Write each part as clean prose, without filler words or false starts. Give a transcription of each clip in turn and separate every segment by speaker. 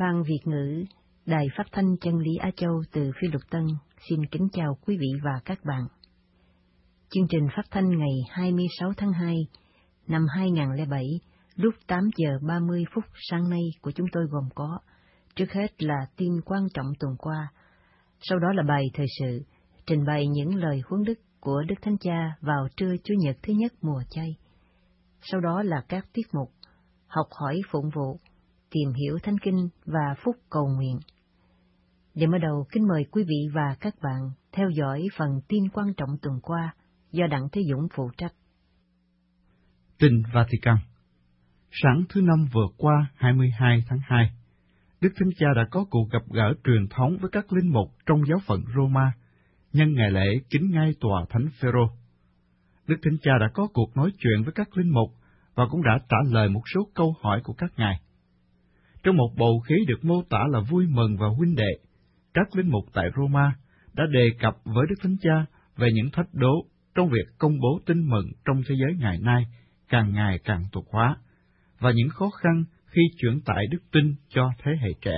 Speaker 1: Ban Việt ngữ, Đài Phát thanh Chân lý Á Châu từ Phi Luật Tân xin kính chào quý vị và các bạn. Chương trình phát thanh ngày 26 tháng 2 năm 2007 lúc 8 giờ 30 phút sáng nay của chúng tôi gồm có: trước hết là tin quan trọng tuần qua, sau đó là bài thời sự, trình bày những lời huấn đức của Đức Thánh Cha vào trưa Chủ nhật thứ nhất mùa chay. Sau đó là các tiết mục học hỏi phụng vụ, tìm hiểu Thánh Kinh và phúc cầu nguyện. Để mở đầu, kính mời quý vị và các bạn theo dõi phần tin quan trọng tuần qua do Đặng Thế Dũng phụ trách.
Speaker 2: Tin Vatican. Sáng thứ Năm vừa qua 22 tháng 2, Đức Thánh Cha đã có cuộc gặp gỡ truyền thống với các linh mục trong giáo phận Roma nhân ngày lễ kính ngai tòa Thánh Phêrô. Đức Thánh Cha đã có cuộc nói chuyện với các linh mục và cũng đã trả lời một số câu hỏi của các ngài. Trong một bầu khí được mô tả là vui mừng và huynh đệ, các linh mục tại Roma đã đề cập với Đức Thánh Cha về những thách đố trong việc công bố tin mừng trong thế giới ngày nay càng ngày càng tục hóa, và những khó khăn khi chuyển tải đức tin cho thế hệ trẻ.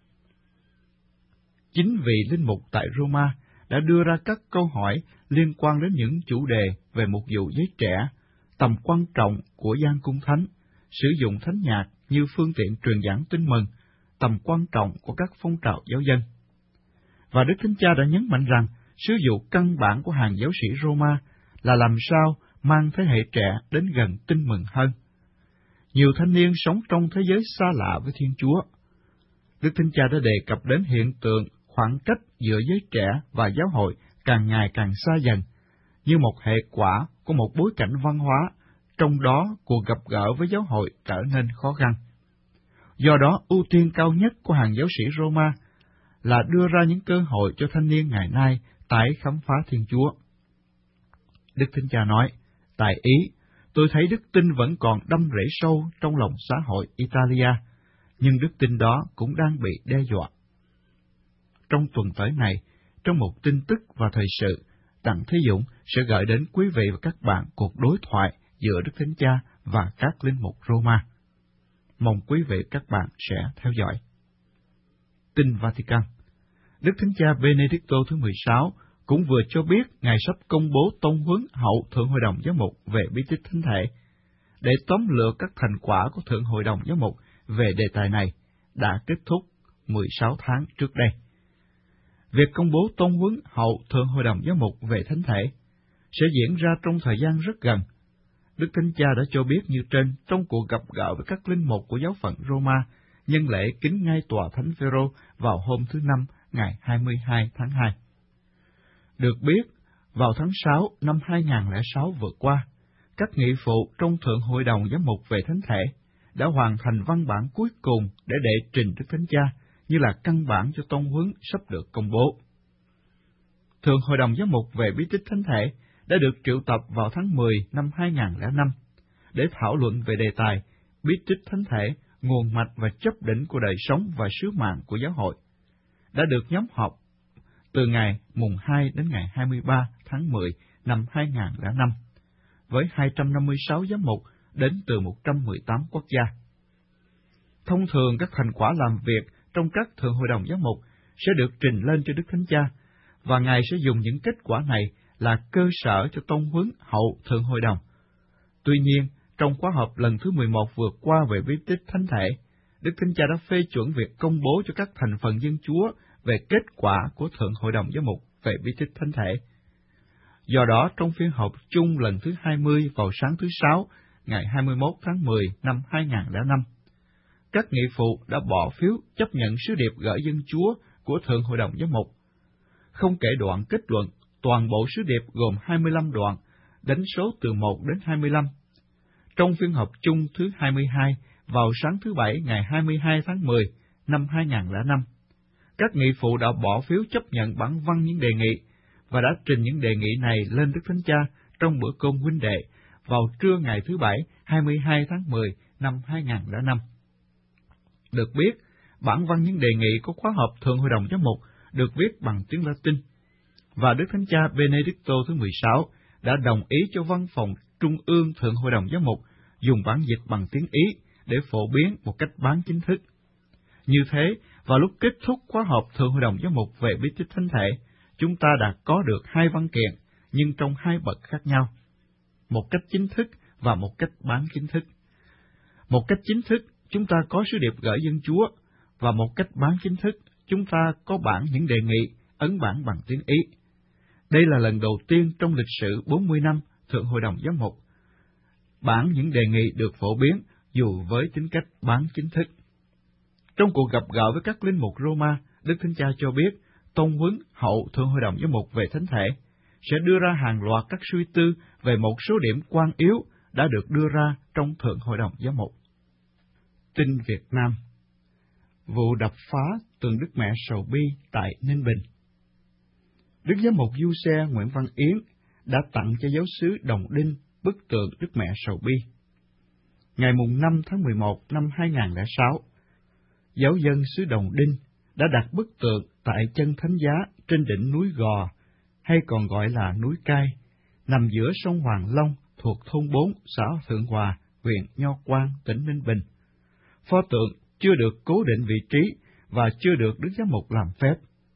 Speaker 2: Chính vì linh mục tại Roma đã đưa ra các câu hỏi liên quan đến những chủ đề về mục vụ giới trẻ, tầm quan trọng của gian cung thánh, sử dụng thánh nhạc như phương tiện truyền giảng tin mừng, tầm quan trọng của các phong trào giáo dân. Và Đức Thánh Cha đã nhấn mạnh rằng sứ vụ căn bản của hàng giáo sĩ Roma là làm sao mang thế hệ trẻ đến gần tin mừng hơn. Nhiều thanh niên sống trong thế giới xa lạ với Thiên Chúa. Đức Thánh Cha đã đề cập đến hiện tượng khoảng cách giữa giới trẻ và giáo hội càng ngày càng xa dần, như một hệ quả của một bối cảnh văn hóa, trong đó cuộc gặp gỡ với giáo hội trở nên khó khăn. Do đó, ưu tiên cao nhất của hàng giáo sĩ Roma là đưa ra những cơ hội cho thanh niên ngày nay tái khám phá Thiên Chúa. Đức Thánh Cha nói, tại Ý, tôi thấy đức tin vẫn còn đâm rễ sâu trong lòng xã hội Italia, nhưng đức tin đó cũng đang bị đe dọa. Trong tuần tới này, trong một tin tức và thời sự, Đặng Thế Dũng sẽ gửi đến quý vị và các bạn cuộc đối thoại giữa Đức Thánh Cha và các linh mục Roma. Mong quý vị các bạn sẽ theo dõi. Tin Vatican. Đức Thánh Cha Benedicto thứ 16 cũng vừa cho biết Ngài sắp công bố tông huấn hậu Thượng Hội đồng Giám mục về bí tích thánh thể. Để tóm lược các thành quả của Thượng Hội đồng Giám mục về đề tài này đã kết thúc 16 tháng trước đây. Việc công bố tông huấn hậu Thượng Hội đồng Giám mục về thánh thể sẽ diễn ra trong thời gian rất gần. Đức Thánh Cha đã cho biết như trên trong cuộc gặp gỡ với các linh mục của giáo phận Roma nhân lễ kính ngai tòa Thánh Phêrô vào hôm thứ Năm ngày 22 tháng 2. Được biết, vào tháng 6 năm 2006 vừa qua, các nghị phụ trong Thượng Hội đồng Giám mục về thánh thể đã hoàn thành văn bản cuối cùng để đệ trình Đức Thánh Cha như là căn bản cho tông huấn sắp được công bố. Thượng Hội đồng Giám mục về bí tích thánh thể đã được triệu tập vào tháng 10 năm 2005 để thảo luận về đề tài bí tích thánh thể, nguồn mạch và chấp đỉnh của đời sống và sứ mạng của giáo hội, đã được nhóm họp từ ngày mùng 2 đến ngày 23 tháng 10 năm 2005, với 256 giám mục đến từ 118 quốc gia. Thông thường các thành quả làm việc trong các Thượng Hội đồng Giám mục sẽ được trình lên cho Đức Thánh Cha, và Ngài sẽ dùng những kết quả này là cơ sở cho tông huấn hậu Thượng Hội đồng. Tuy nhiên, trong khóa họp lần thứ 11 vừa qua về bí tích thánh thể, Đức Thánh Cha đã phê chuẩn việc công bố cho các thành phần dân Chúa về kết quả của Thượng Hội đồng Giám mục về bí tích thánh thể. Do đó, trong phiên họp chung lần thứ 20 vào sáng thứ Sáu, ngày 21 tháng 10 năm 2005, các nghị phụ đã bỏ phiếu chấp nhận sứ điệp gửi dân Chúa của Thượng Hội đồng Giám mục. Không kể đoạn kết luận, toàn bộ sứ điệp gồm 25 đoạn, đánh số từ 1 đến 25. Trong phiên họp chung thứ 22 vào sáng thứ Bảy ngày 22 tháng 10 năm 2005, các nghị phụ đã bỏ phiếu chấp nhận bản văn những đề nghị và đã trình những đề nghị này lên Đức Thánh Cha trong bữa cơm huynh đệ vào trưa ngày thứ Bảy 22 tháng 10 năm 2005. Được biết, bản văn những đề nghị của khóa họp Thượng Hội đồng Giám mục được viết bằng tiếng Latin, và Đức Thánh Cha Benedicto thứ 16 đã đồng ý cho Văn phòng Trung ương Thượng Hội đồng Giám mục dùng bản dịch bằng tiếng Ý để phổ biến một cách bán chính thức. Như thế, vào lúc kết thúc khóa họp Thượng Hội đồng Giám mục về bí tích thánh thể, chúng ta đã có được hai văn kiện, nhưng trong hai bậc khác nhau, một cách chính thức và một cách bán chính thức. Một cách chính thức, chúng ta có sứ điệp gửi dân Chúa, và một cách bán chính thức, chúng ta có bản những đề nghị, ấn bản bằng tiếng Ý. Đây là lần đầu tiên trong lịch sử 40 năm Thượng Hội đồng Giám mục, bản những đề nghị được phổ biến dù với tính cách bán chính thức. Trong cuộc gặp gỡ với các linh mục Roma, Đức Thánh Cha cho biết, tông huấn hậu Thượng Hội đồng Giám mục về thánh thể sẽ đưa ra hàng loạt các suy tư về một số điểm quan yếu đã được đưa ra trong Thượng Hội đồng Giám mục. Tin Việt Nam: vụ đập phá tượng Đức Mẹ Sầu Bi tại Ninh Bình. Đức Giám mục Du Xe Nguyễn Văn Yến đã tặng cho giáo xứ Đồng Đinh bức tượng Đức Mẹ Sầu Bi. Ngày 5 tháng 11 năm 2006, giáo dân xứ Đồng Đinh đã đặt bức tượng tại chân thánh giá trên đỉnh núi Gò, hay còn gọi là núi Cai, nằm giữa sông Hoàng Long thuộc thôn 4, xã Thượng Hòa, huyện Nho Quan, tỉnh Ninh Bình. Pho tượng chưa được cố định vị trí và chưa được Đức Giám mục làm phép.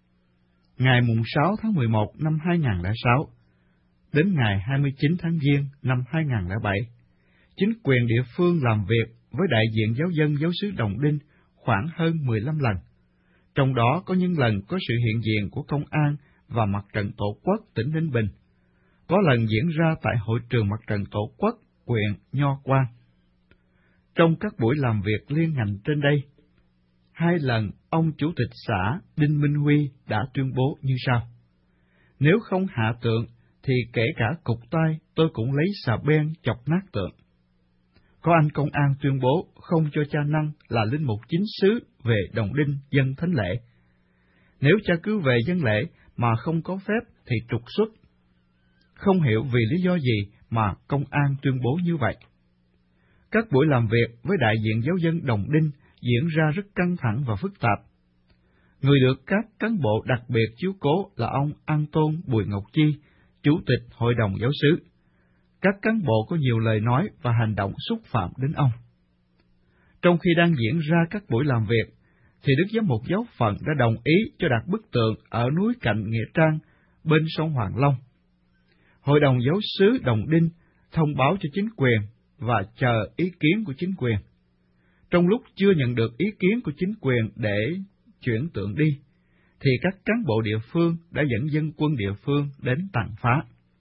Speaker 2: Ngày 6 tháng 11 năm 2006, đến ngày 29 tháng Giêng năm 2007, chính quyền địa phương làm việc với đại diện giáo dân giáo xứ Đồng Đinh khoảng hơn 15 lần. Trong đó có những lần có sự hiện diện của công an và Mặt trận Tổ quốc tỉnh Ninh Bình, có lần diễn ra tại hội trường Mặt trận Tổ quốc huyện Nho Quan. Trong các buổi làm việc liên ngành trên đây, 2 lần ông Chủ tịch xã Đinh Minh Huy đã tuyên bố như sau: nếu không hạ tượng, thì kể cả cục tay tôi cũng lấy xà beng chọc nát tượng. Có anh công an tuyên bố không cho cha Năng là linh mục chính xứ về Đồng Đinh dân thánh lễ. Nếu cha cứ về dân lễ mà không có phép thì trục xuất. Không hiểu vì lý do gì mà công an tuyên bố như vậy. Các buổi làm việc với đại diện giáo dân Đồng Đinh diễn ra rất căng thẳng và phức tạp. Người được các cán bộ đặc biệt chiếu cố là ông An Tôn Bùi Ngọc Chi, Chủ tịch Hội đồng Giáo xứ. Các cán bộ có nhiều lời nói và hành động xúc phạm đến ông. Trong khi đang diễn ra các buổi làm việc, thì Đức Giám mục giáo phận đã đồng ý cho đặt bức tượng ở núi Cạnh Nghĩa Trang, bên sông Hoàng Long. Hội đồng Giáo xứ Đồng Đinh thông báo cho chính quyền và chờ ý kiến của chính quyền. Trong lúc chưa nhận được ý kiến của chính quyền để chuyển tượng đi, thì các cán bộ địa phương đã dẫn dân quân địa phương đến tàn phá.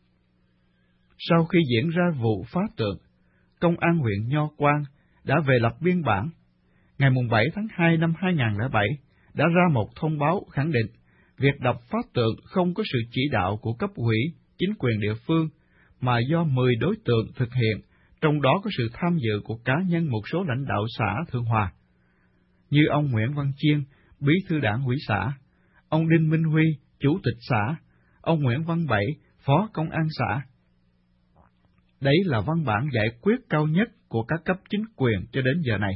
Speaker 2: Sau khi diễn ra vụ phá tượng, công an huyện Nho Quan đã về lập biên bản. Ngày 7 tháng 2 năm 2007 đã ra một thông báo khẳng định việc đập phá tượng không có sự chỉ đạo của cấp ủy, chính quyền địa phương, mà do 10 đối tượng thực hiện, trong đó có sự tham dự của cá nhân một số lãnh đạo xã Thượng Hòa, như ông Nguyễn Văn Chiên, bí thư đảng ủy xã, ông Đinh Minh Huy, chủ tịch xã, ông Nguyễn Văn Bảy, phó công an xã. Đấy là văn bản giải quyết cao nhất của các cấp chính quyền cho đến giờ này.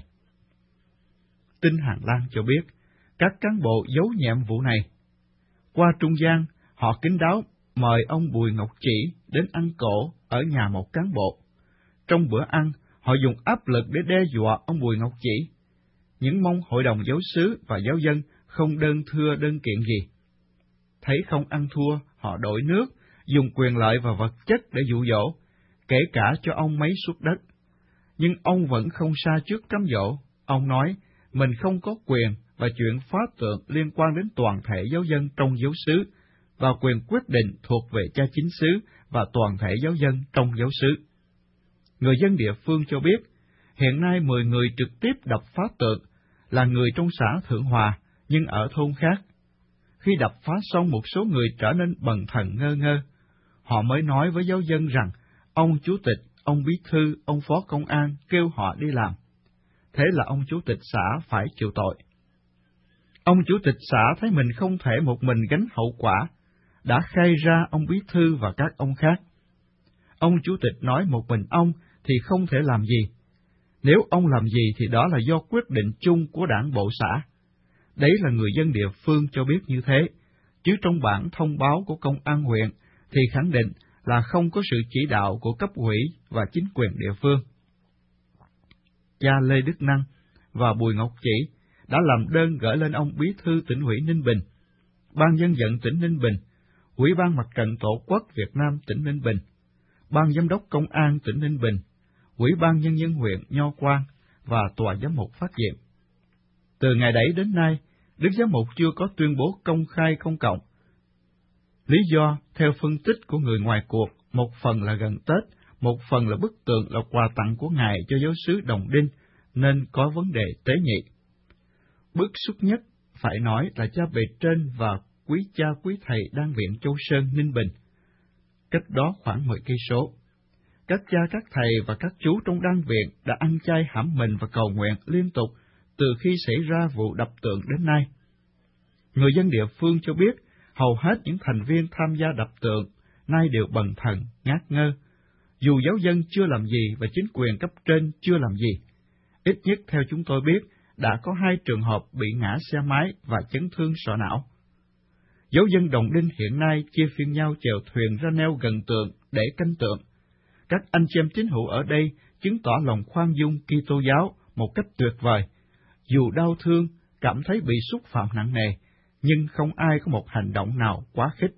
Speaker 2: Tin Hà Lan cho biết, các cán bộ giấu nhẹm vụ này. Qua trung gian, họ kín đáo mời ông Bùi Ngọc Chỉ đến ăn cỗ ở nhà một cán bộ. Trong bữa ăn, họ dùng áp lực để đe dọa ông Bùi Ngọc Chỉ, những mong hội đồng giáo xứ và giáo dân không đơn thưa đơn kiện gì. Thấy không ăn thua, họ đổi nước, dùng quyền lợi và vật chất để dụ dỗ, kể cả cho ông mấy suất đất. Nhưng ông vẫn không sa trước cám dỗ. Ông nói mình không có quyền và chuyện phá tượng liên quan đến toàn thể giáo dân trong giáo xứ, và quyền quyết định thuộc về cha chính xứ và toàn thể giáo dân trong giáo xứ. Người dân địa phương cho biết, hiện nay 10 người trực tiếp đập phá tượng là người trong xã Thượng Hòa, nhưng ở thôn khác. Khi đập phá xong, một số người trở nên bần thần ngơ ngơ. Họ mới nói với giáo dân rằng, ông chủ tịch, ông bí thư, ông phó công an kêu họ đi làm. Thế là ông chủ tịch xã phải chịu tội. Ông chủ tịch xã thấy mình không thể một mình gánh hậu quả, đã khai ra ông bí thư và các ông khác. Ông chủ tịch nói một mình ông thì không thể làm gì. Nếu ông làm gì thì đó là do quyết định chung của đảng bộ xã. Đấy là người dân địa phương cho biết như thế, chứ trong bản thông báo của công an huyện thì khẳng định là không có sự chỉ đạo của cấp ủy và chính quyền địa phương. Cha Lê Đức Năng và Bùi Ngọc Chỉ đã làm đơn gửi lên ông Bí thư Tỉnh ủy Ninh Bình, Ban Dân vận tỉnh Ninh Bình, Ủy ban Mặt trận Tổ quốc Việt Nam tỉnh Ninh Bình, Ban Giám đốc Công an tỉnh Ninh Bình, Ủy ban Nhân dân huyện Nho Quan và Tòa Giám mục Phát Diệm. Từ ngày đấy đến nay, Đức Giám mục chưa có tuyên bố công khai công cộng. Lý do, theo phân tích của người ngoài cuộc, một phần là gần Tết, một phần là bức tượng là quà tặng của Ngài cho giáo xứ Đồng Đinh, nên có vấn đề tế nhị. Bức xúc nhất phải nói là cha bề trên và quý cha quý thầy đang viện Châu Sơn, Ninh Bình, cách đó khoảng 10 cây số. Các cha, các thầy và các chú trong đan viện đã ăn chay hãm mình và cầu nguyện liên tục từ khi xảy ra vụ đập tượng đến nay. Người dân địa phương cho biết, hầu hết những thành viên tham gia đập tượng nay đều bần thần, ngát ngơ, dù giáo dân chưa làm gì và chính quyền cấp trên chưa làm gì. Ít nhất theo chúng tôi biết, đã có 2 trường hợp bị ngã xe máy và chấn thương sọ não. Giáo dân Đồng Đinh hiện nay chia phiên nhau chèo thuyền ra neo gần tượng để canh tượng. Các anh chị em tín hữu ở đây chứng tỏ lòng khoan dung Kitô giáo một cách tuyệt vời. Dù đau thương, cảm thấy bị xúc phạm nặng nề, nhưng không ai có một hành động nào quá khích.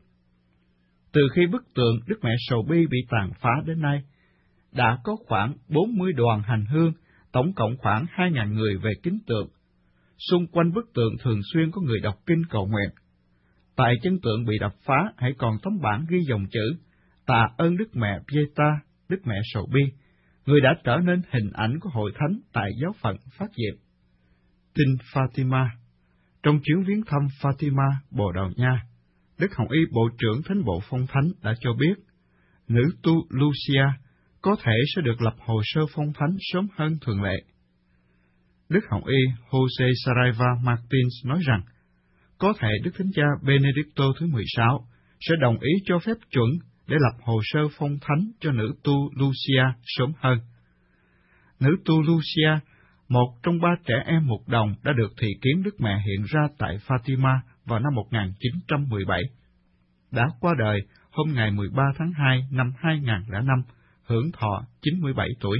Speaker 2: Từ khi bức tượng Đức Mẹ Sầu Bi bị tàn phá đến nay, đã có khoảng 40 đoàn hành hương, tổng cộng khoảng 2.000 người về kính tượng. Xung quanh bức tượng thường xuyên có người đọc kinh cầu nguyện. Tại chân tượng bị đập phá hãy còn tấm bảng ghi dòng chữ: Tạ ơn Đức Mẹ Pieta, Đức Mẹ Sầu Bi, người đã trở nên hình ảnh của hội thánh tại giáo phận Phát Diệm. Tin Fatima. Trong chuyến viếng thăm Fatima, Bồ Đào Nha, Đức Hồng Y Bộ trưởng Thánh bộ Phong Thánh đã cho biết, nữ tu Lucia có thể sẽ được lập hồ sơ phong thánh sớm hơn thường lệ. Đức Hồng Y Jose Saraiva Martins nói rằng, có thể Đức Thánh Cha Benedicto thứ 16 sẽ đồng ý cho phép chuẩn để lập hồ sơ phong thánh cho nữ tu Lucia sớm hơn. Nữ tu Lucia, một trong 3 trẻ em mục đồng đã được thị kiến Đức Mẹ hiện ra tại Fatima vào năm 1917, đã qua đời hôm ngày 13 tháng 2 năm 2005, hưởng thọ 97 tuổi.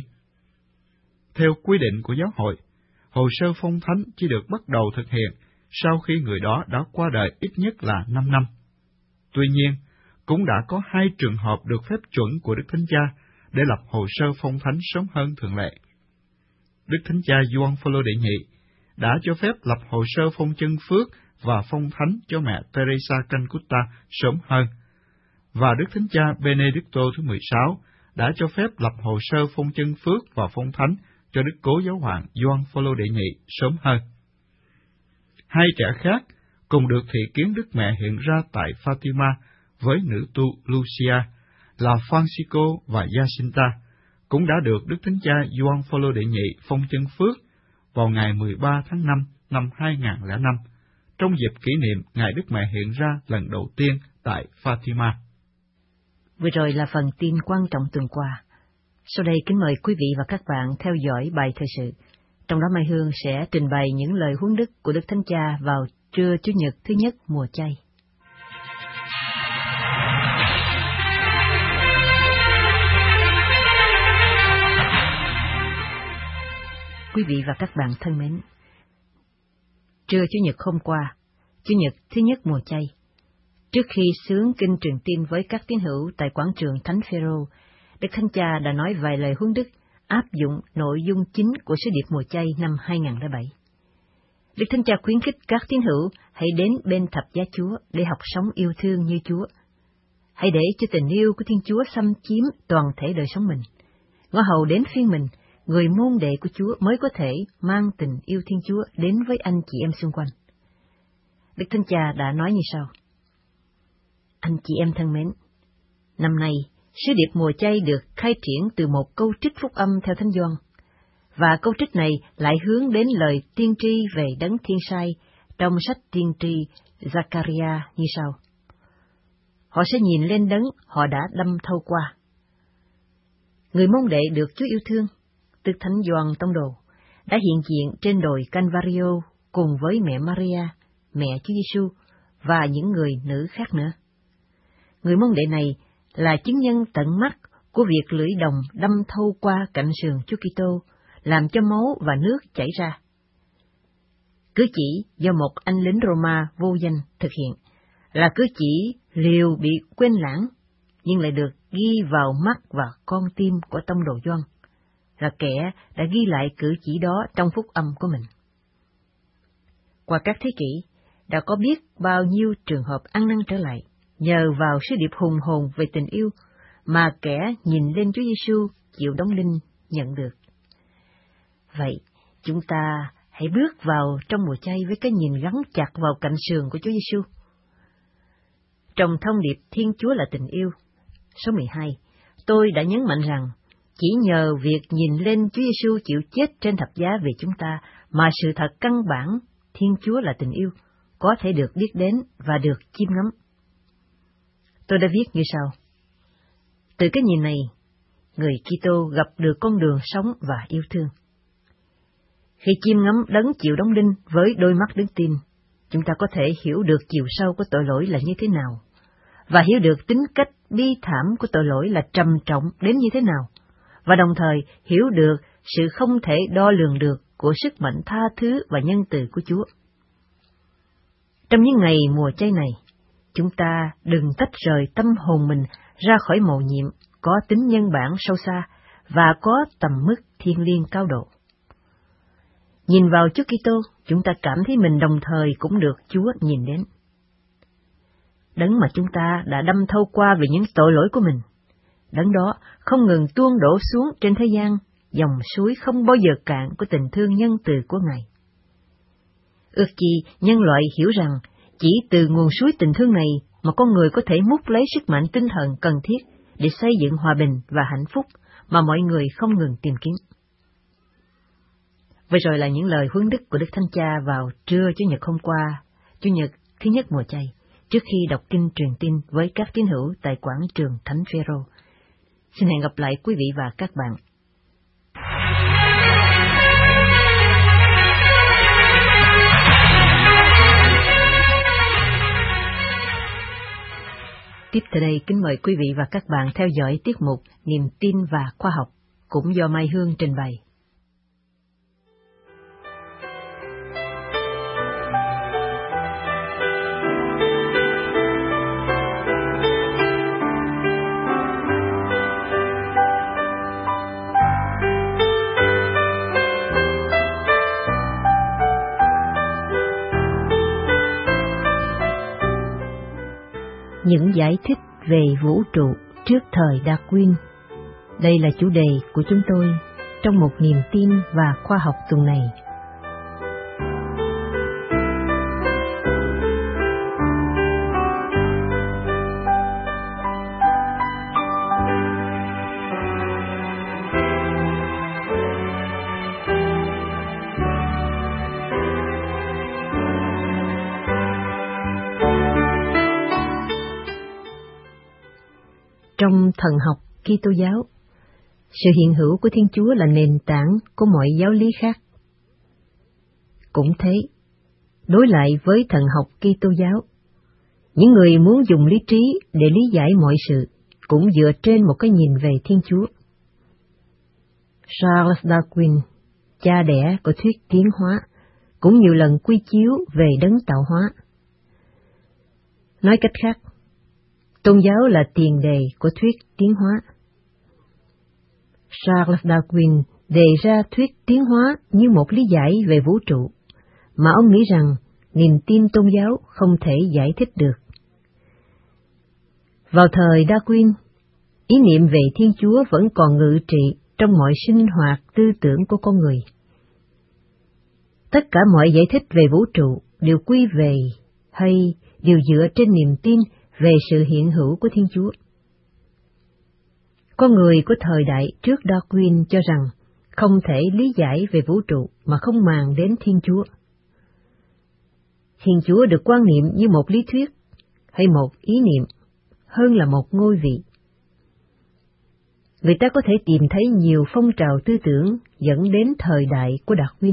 Speaker 2: Theo quy định của giáo hội, hồ sơ phong thánh chỉ được bắt đầu thực hiện sau khi người đó đã qua đời ít nhất là 5 năm. Tuy nhiên, cũng đã có 2 trường hợp được phép chuẩn của Đức Thánh Cha để lập hồ sơ phong thánh sớm hơn thường lệ. Đức Thánh Cha Gioan Phaolô đệ nhị đã cho phép lập hồ sơ phong chân phước và phong thánh cho mẹ Teresa Calcutta sớm hơn, và Đức Thánh Cha Benedicto thứ 16 đã cho phép lập hồ sơ phong chân phước và phong thánh cho Đức Cố Giáo hoàng Gioan Phaolô đệ nhị sớm hơn. 2 trẻ khác cùng được thị kiến Đức Mẹ hiện ra tại Fatima với nữ tu Lucia là Francisco và Jacinta, cũng đã được Đức Thánh Cha Gioan Phaolô đệ nhị phong chân phước vào ngày 13 tháng 5 năm 2005, trong dịp kỷ niệm Ngày Đức Mẹ hiện ra lần đầu tiên tại Fatima.
Speaker 1: Vừa rồi là phần tin quan trọng tuần qua. Sau đây kính mời quý vị và các bạn theo dõi bài thời sự. Trong đó Mai Hương sẽ trình bày những lời huấn đức của Đức Thánh Cha vào trưa Chủ nhật thứ nhất mùa chay. Quý vị và các bạn thân mến, trưa Chủ nhật hôm qua, Chủ nhật thứ nhất mùa chay, trước khi xướng kinh truyền tin với các tín hữu tại quảng trường Thánh Phêrô, Đức Thánh Cha đã nói vài lời huấn đức áp dụng nội dung chính của sứ điệp mùa chay năm 2007. Đức Thánh Cha khuyến khích các tín hữu hãy đến bên thập giá Chúa để học sống yêu thương như Chúa. Hãy để cho tình yêu của Thiên Chúa xâm chiếm toàn thể đời sống mình. Ngõ hầu đến phiên mình, người môn đệ của Chúa mới có thể mang tình yêu Thiên Chúa đến với anh chị em xung quanh. Đức Thánh Cha đã nói như sau: Anh chị em thân mến, năm nay, sứ điệp mùa chay được khai triển từ một câu trích phúc âm theo Thánh Gioan, và câu trích này lại hướng đến lời tiên tri về Đấng Thiên Sai trong sách tiên tri Zakaria như sau: Họ sẽ nhìn lên Đấng họ đã đâm thâu qua. Người môn đệ được Chúa yêu thương, Đức Thánh Gioan Tông đồ, đã hiện diện trên đồi Calvario cùng với mẹ Maria, mẹ Chúa Giêsu và những người nữ khác nữa. Người môn đệ này là chứng nhân tận mắt của việc lưỡi đồng đâm thâu qua cạnh sườn Chúa Kitô, làm cho máu và nước chảy ra. cử chỉ do một anh lính Roma vô danh thực hiện, là cử chỉ liều bị quên lãng, nhưng lại được ghi vào mắt và con tim của tông đồ Gioan, là kẻ đã ghi lại cử chỉ đó trong phúc âm của mình. Qua các thế kỷ, đã có biết bao nhiêu trường hợp ăn năn trở lại, nhờ vào sứ điệp hùng hồn về tình yêu mà kẻ nhìn lên Chúa Giêsu chịu đóng đinh nhận được. Vậy, chúng ta hãy bước vào trong mùa chay với cái nhìn gắn chặt vào cạnh sườn của Chúa Giêsu. Trong thông điệp Thiên Chúa là tình yêu, số 12, tôi đã nhấn mạnh rằng chỉ nhờ việc nhìn lên Chúa Giêsu chịu chết trên thập giá vì chúng ta mà sự thật căn bản Thiên Chúa là tình yêu có thể được biết đến và được chiêm ngắm. Tôi đã viết như sau: từ cái nhìn này, người Kitô gặp được con đường sống và yêu thương. Khi chiêm ngắm đấng chịu đóng đinh với đôi mắt đức tin, chúng ta có thể hiểu được chiều sâu của tội lỗi là như thế nào, và hiểu được tính cách bi thảm của tội lỗi là trầm trọng đến như thế nào, và đồng thời hiểu được sự không thể đo lường được của sức mạnh tha thứ và nhân từ của Chúa. Trong những ngày mùa chay này, chúng ta đừng tách rời tâm hồn mình ra khỏi mầu nhiệm có tính nhân bản sâu xa và có tầm mức thiêng liêng cao độ. Nhìn vào Chúa Kitô, chúng ta cảm thấy mình đồng thời cũng được Chúa nhìn đến. Đấng mà chúng ta đã đâm thâu qua vì những tội lỗi của mình, đấng đó không ngừng tuôn đổ xuống trên thế gian dòng suối không bao giờ cạn của tình thương nhân từ của Ngài. Ước chi nhân loại hiểu rằng chỉ từ nguồn suối tình thương này mà con người có thể múc lấy sức mạnh tinh thần cần thiết để xây dựng hòa bình và hạnh phúc mà mọi người không ngừng tìm kiếm. Vừa rồi là những lời huấn đức của Đức Thánh Cha vào trưa Chủ nhật hôm qua, Chủ nhật thứ nhất mùa chay, trước khi đọc kinh truyền tin với các tín hữu tại quảng trường Thánh Phêrô. Xin hẹn gặp lại quý vị và các bạn. Tiếp từ đây, kính mời quý vị và các bạn theo dõi tiết mục Niềm tin và khoa học, cũng do Mai Hương trình bày. Những giải thích về vũ trụ trước thời Darwin. Đây là chủ đề của chúng tôi trong một niềm tin và khoa học tuần này. Trong thần học Kitô giáo, sự hiện hữu của Thiên Chúa là nền tảng của mọi giáo lý khác. Cũng thế, đối lại với thần học Kitô giáo, những người muốn dùng lý trí để lý giải mọi sự cũng dựa trên một cái nhìn về Thiên Chúa. Charles Darwin, cha đẻ của thuyết tiến hóa, cũng nhiều lần quy chiếu về đấng tạo hóa. Nói cách khác, tôn giáo là tiền đề của thuyết tiến hóa. Charles Darwin đề ra thuyết tiến hóa như một lý giải về vũ trụ, mà ông nghĩ rằng niềm tin tôn giáo không thể giải thích được. Vào thời Darwin, ý niệm về Thiên Chúa vẫn còn ngự trị trong mọi sinh hoạt tư tưởng của con người. Tất cả mọi giải thích về vũ trụ đều quy về hay đều dựa trên niềm tin về sự hiện hữu của Thiên Chúa. Con người của thời đại trước Darwin cho rằng không thể lý giải về vũ trụ mà không màng đến Thiên Chúa. Thiên Chúa được quan niệm như một lý thuyết hay một ý niệm hơn là một ngôi vị. Người ta có thể tìm thấy nhiều phong trào tư tưởng dẫn đến thời đại của Darwin.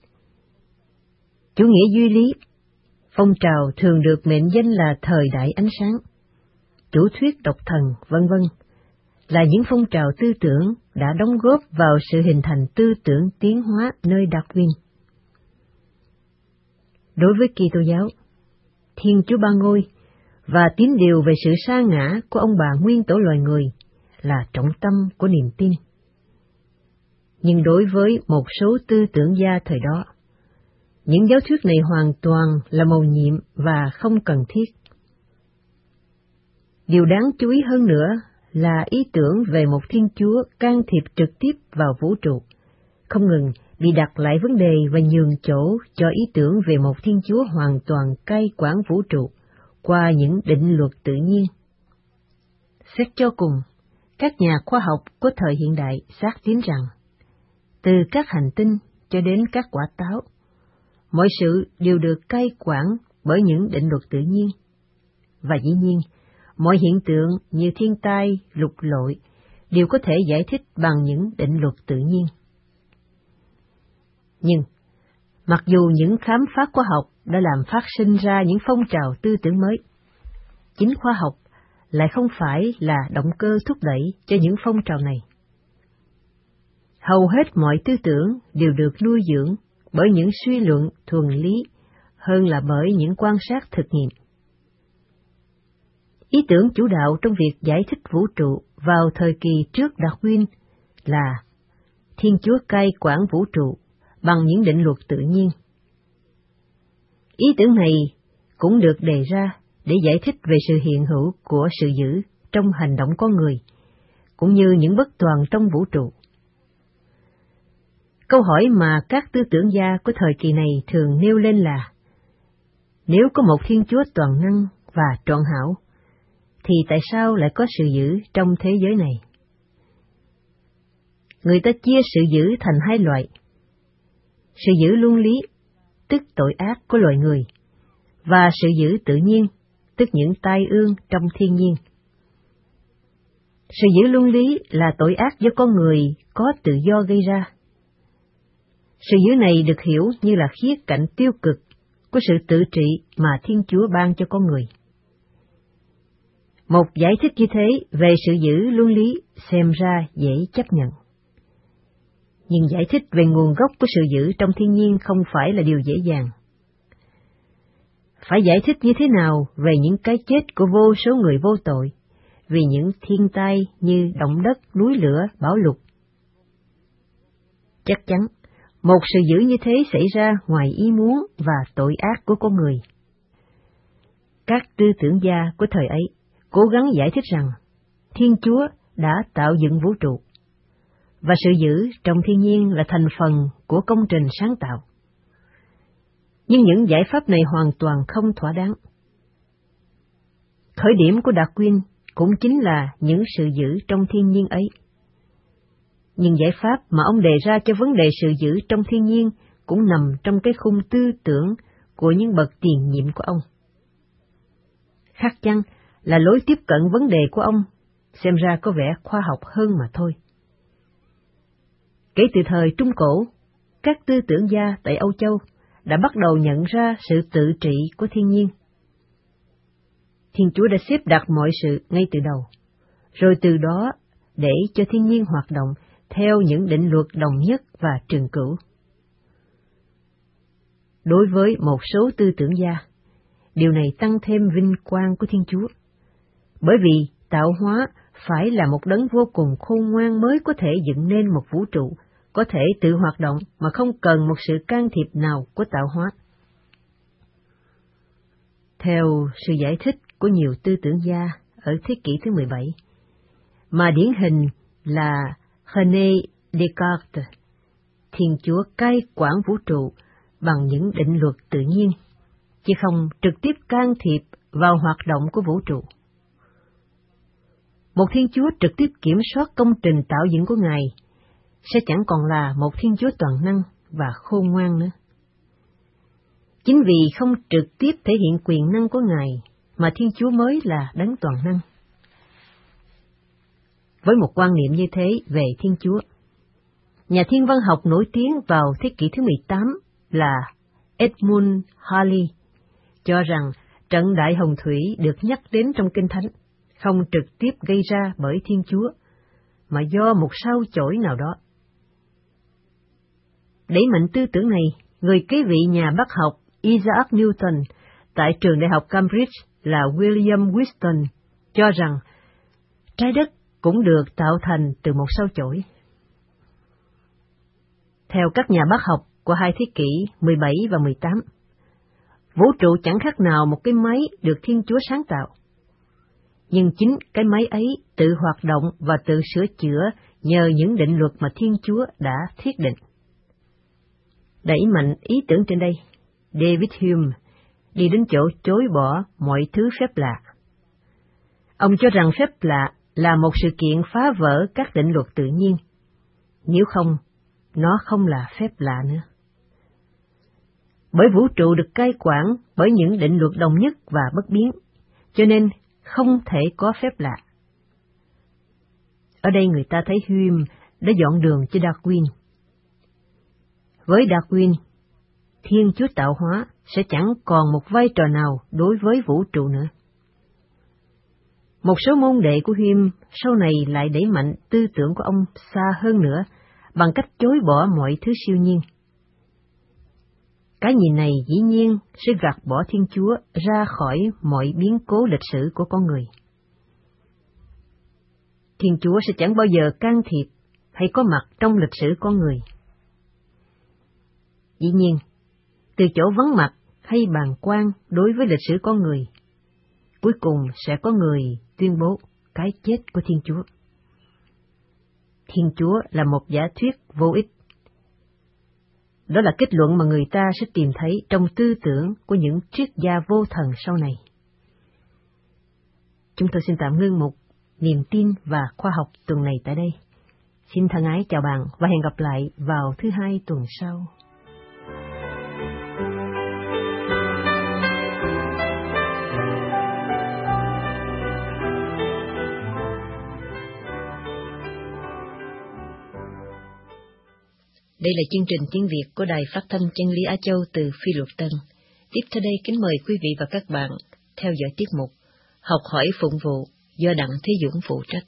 Speaker 1: Chủ nghĩa duy lý, phong trào thường được mệnh danh là thời đại ánh sáng, chủ thuyết độc thần, vân vân, là những phong trào tư tưởng đã đóng góp vào sự hình thành tư tưởng tiến hóa nơi Darwin. Đối với Kitô giáo, Thiên Chúa Ba Ngôi và tín điều về sự sa ngã của ông bà nguyên tổ loài người là trọng tâm của niềm tin. Nhưng đối với một số tư tưởng gia thời đó, những giáo thuyết này hoàn toàn là mầu nhiệm và không cần thiết. Điều đáng chú ý hơn nữa là ý tưởng về một Thiên Chúa can thiệp trực tiếp vào vũ trụ, không ngừng bị đặt lại vấn đề và nhường chỗ cho ý tưởng về một Thiên Chúa hoàn toàn cai quản vũ trụ qua những định luật tự nhiên. Xét cho cùng, các nhà khoa học của thời hiện đại xác tín rằng, từ các hành tinh cho đến các quả táo, mọi sự đều được cai quản bởi những định luật tự nhiên. Và dĩ nhiên, mọi hiện tượng như thiên tai, lục lội đều có thể giải thích bằng những định luật tự nhiên. Nhưng, mặc dù những khám phá khoa học đã làm phát sinh ra những phong trào tư tưởng mới, chính khoa học lại không phải là động cơ thúc đẩy cho những phong trào này. Hầu hết mọi tư tưởng đều được nuôi dưỡng bởi những suy luận thuần lý hơn là bởi những quan sát thực nghiệm. Ý tưởng chủ đạo trong việc giải thích vũ trụ vào thời kỳ trước Darwin là Thiên Chúa cai quản vũ trụ bằng những định luật tự nhiên. Ý tưởng này cũng được đề ra để giải thích về sự hiện hữu của sự dữ trong hành động con người, cũng như những bất toàn trong vũ trụ. Câu hỏi mà các tư tưởng gia của thời kỳ này thường nêu lên là, nếu có một Thiên Chúa toàn năng và trọn hảo, thì tại sao lại có sự dữ trong thế giới này? Người ta chia sự dữ thành hai loại: sự dữ luân lý, tức tội ác của loài người, và sự dữ tự nhiên, tức những tai ương trong thiên nhiên. Sự dữ luân lý là tội ác do con người có tự do gây ra. Sự dữ này được hiểu như là khía cạnh tiêu cực của sự tự trị mà Thiên Chúa ban cho con người. Một giải thích như thế về sự dữ luân lý xem ra dễ chấp nhận. Nhưng giải thích về nguồn gốc của sự dữ trong thiên nhiên không phải là điều dễ dàng. Phải giải thích như thế nào về những cái chết của vô số người vô tội, vì những thiên tai như động đất, núi lửa, bão lụt? Chắc chắn, một sự dữ như thế xảy ra ngoài ý muốn và tội ác của con người. Các tư tưởng gia của thời ấy cố gắng giải thích rằng Thiên Chúa đã tạo dựng vũ trụ, và sự dữ trong thiên nhiên là thành phần của công trình sáng tạo. Nhưng những giải pháp này hoàn toàn không thỏa đáng. Khởi điểm của Darwin cũng chính là những sự dữ trong thiên nhiên ấy. Nhưng giải pháp mà ông đề ra cho vấn đề sự dữ trong thiên nhiên cũng nằm trong cái khung tư tưởng của những bậc tiền nhiệm của ông. Khác chăng là lối tiếp cận vấn đề của ông xem ra có vẻ khoa học hơn mà thôi. Kể từ thời Trung Cổ, các tư tưởng gia tại Âu Châu đã bắt đầu nhận ra sự tự trị của thiên nhiên. Thiên Chúa đã xếp đặt mọi sự ngay từ đầu, rồi từ đó để cho thiên nhiên hoạt động theo những định luật đồng nhất và trường cửu. Đối với một số tư tưởng gia, điều này tăng thêm vinh quang của Thiên Chúa, bởi vì tạo hóa phải là một đấng vô cùng khôn ngoan mới có thể dựng nên một vũ trụ có thể tự hoạt động mà không cần một sự can thiệp nào của tạo hóa. Theo sự giải thích của nhiều tư tưởng gia ở thế kỷ thứ 17, mà điển hình là René Descartes, Thiên Chúa cai quản vũ trụ bằng những định luật tự nhiên, chứ không trực tiếp can thiệp vào hoạt động của vũ trụ. Một Thiên Chúa trực tiếp kiểm soát công trình tạo dựng của Ngài sẽ chẳng còn là một Thiên Chúa toàn năng và khôn ngoan nữa. Chính vì không trực tiếp thể hiện quyền năng của Ngài mà Thiên Chúa mới là đấng toàn năng. Với một quan niệm như thế về Thiên Chúa, nhà thiên văn học nổi tiếng vào thế kỷ thứ 18 là Edmund Halley cho rằng trận Đại Hồng Thủy được nhắc đến trong Kinh Thánh không trực tiếp gây ra bởi Thiên Chúa, mà do một sao chổi nào đó. Đẩy mạnh tư tưởng này, người kế vị nhà bác học Isaac Newton tại trường đại học Cambridge là William Whiston cho rằng trái đất cũng được tạo thành từ một sao chổi. Theo các nhà bác học của hai thế kỷ 17 và 18, vũ trụ chẳng khác nào một cái máy được Thiên Chúa sáng tạo. Nhưng chính cái máy ấy tự hoạt động và tự sửa chữa nhờ những định luật mà Thiên Chúa đã thiết định. Đẩy mạnh ý tưởng trên đây, David Hume đi đến chỗ chối bỏ mọi thứ phép lạ. Ông cho rằng phép lạ là một sự kiện phá vỡ các định luật tự nhiên. Nếu không, nó không là phép lạ nữa. Bởi vũ trụ được cai quản bởi những định luật đồng nhất và bất biến, cho nên không thể có phép lạ. Ở đây người ta thấy Hume đã dọn đường cho Darwin. Với Darwin, Thiên Chúa tạo hóa sẽ chẳng còn một vai trò nào đối với vũ trụ nữa. Một số môn đệ của Hume sau này lại đẩy mạnh tư tưởng của ông xa hơn nữa bằng cách chối bỏ mọi thứ siêu nhiên. Cái nhìn này dĩ nhiên sẽ gạt bỏ Thiên Chúa ra khỏi mọi biến cố lịch sử của con người. Thiên Chúa sẽ chẳng bao giờ can thiệp hay có mặt trong lịch sử con người. Dĩ nhiên, từ chỗ vắng mặt hay bàng quan đối với lịch sử con người, cuối cùng sẽ có người tuyên bố cái chết của Thiên Chúa. Thiên Chúa là một giả thuyết vô ích. Đó là kết luận mà người ta sẽ tìm thấy trong tư tưởng của những triết gia vô thần sau này. Chúng tôi xin tạm ngưng mục Niềm tin và khoa học tuần này tại đây. Xin thân ái chào bạn và hẹn gặp lại vào thứ Hai tuần sau. Đây là chương trình tiếng Việt của Đài Phát thanh Chân lý Á Châu từ Phi Luật Tân. Tiếp theo đây kính mời quý vị và các bạn theo dõi tiết mục Học hỏi phụng vụ do Đặng Thế Dũng phụ trách.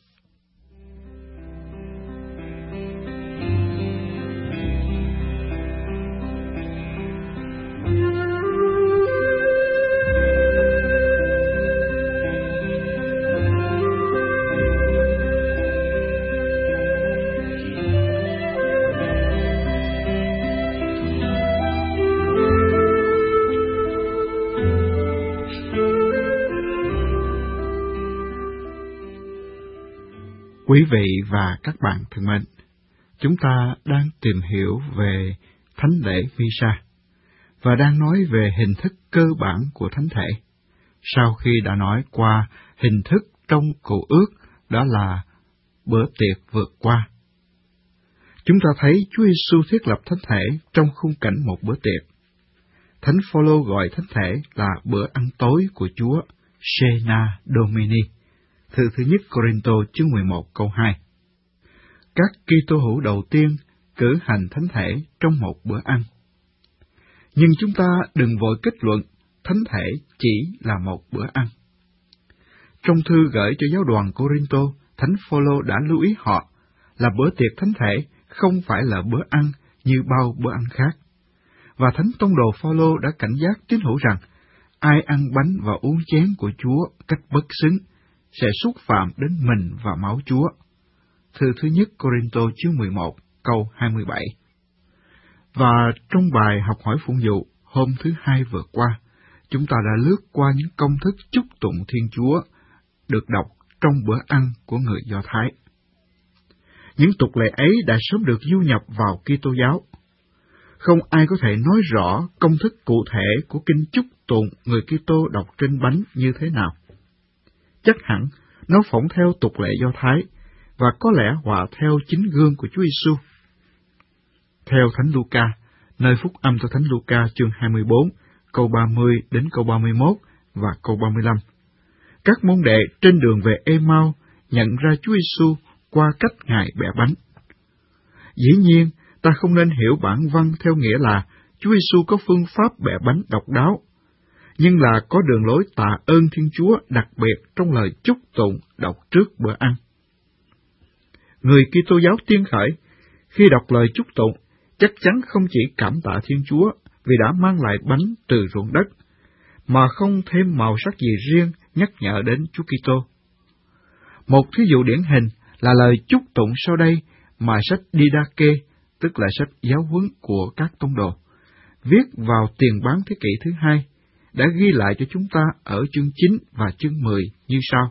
Speaker 2: Quý vị và các bạn thân mến, chúng ta đang tìm hiểu về thánh lễ Misa và đang nói về hình thức cơ bản của thánh thể. Sau khi đã nói qua hình thức trong Cựu Ước, đó là bữa tiệc vượt qua, chúng ta thấy Chúa Giêsu thiết lập thánh thể trong khung cảnh một bữa tiệc. Thánh Phaolô gọi thánh thể là bữa ăn tối của Chúa, Cena Domini. Thư thứ nhất Cô-rinh-tô chương 11 câu 2. Các Kitô hữu đầu tiên cử hành thánh thể trong một bữa ăn. Nhưng chúng ta đừng vội kết luận thánh thể chỉ là một bữa ăn. Trong thư gửi cho giáo đoàn Cô-rinh-tô, Thánh Phaolô đã lưu ý họ là bữa tiệc thánh thể không phải là bữa ăn như bao bữa ăn khác. Và Thánh Tông đồ Phaolô đã cảnh giác tín hữu rằng ai ăn bánh và uống chén của Chúa cách bất xứng sẽ xúc phạm đến mình và máu Chúa. Thư thứ nhất Cô-rinh-tô chương 11 câu 27. Và trong bài học hỏi phụng vụ hôm thứ Hai vừa qua, chúng ta đã lướt qua những công thức chúc tụng Thiên Chúa được đọc trong bữa ăn của người Do Thái. Những tục lệ ấy đã sớm được du nhập vào Kitô giáo. Không ai có thể nói rõ công thức cụ thể của kinh chúc tụng người Kitô đọc trên bánh như thế nào. Chắc hẳn nó phỏng theo tục lệ Do Thái và có lẽ họa theo chính gương của Chúa Giêsu. Theo Thánh Luca, nơi phúc âm theo Thánh Luca chương 24, câu 30 đến câu 31 và câu 35, các môn đệ trên đường về Ê-mau nhận ra Chúa Giêsu qua cách Ngài bẻ bánh. Dĩ nhiên, ta không nên hiểu bản văn theo nghĩa là Chúa Giêsu có phương pháp bẻ bánh độc đáo, nhưng là có đường lối tạ ơn Thiên Chúa đặc biệt trong lời chúc tụng đọc trước bữa ăn. Người Kitô giáo tiên khởi, khi đọc lời chúc tụng, chắc chắn không chỉ cảm tạ Thiên Chúa vì đã mang lại bánh từ ruộng đất, mà không thêm màu sắc gì riêng nhắc nhở đến Chúa Kitô. Một thí dụ điển hình là lời chúc tụng sau đây mà sách Didache, tức là sách giáo huấn của các tông đồ, viết vào tiền bán thế kỷ thứ 2, đã ghi lại cho chúng ta ở chương 9 và chương 10 như sau.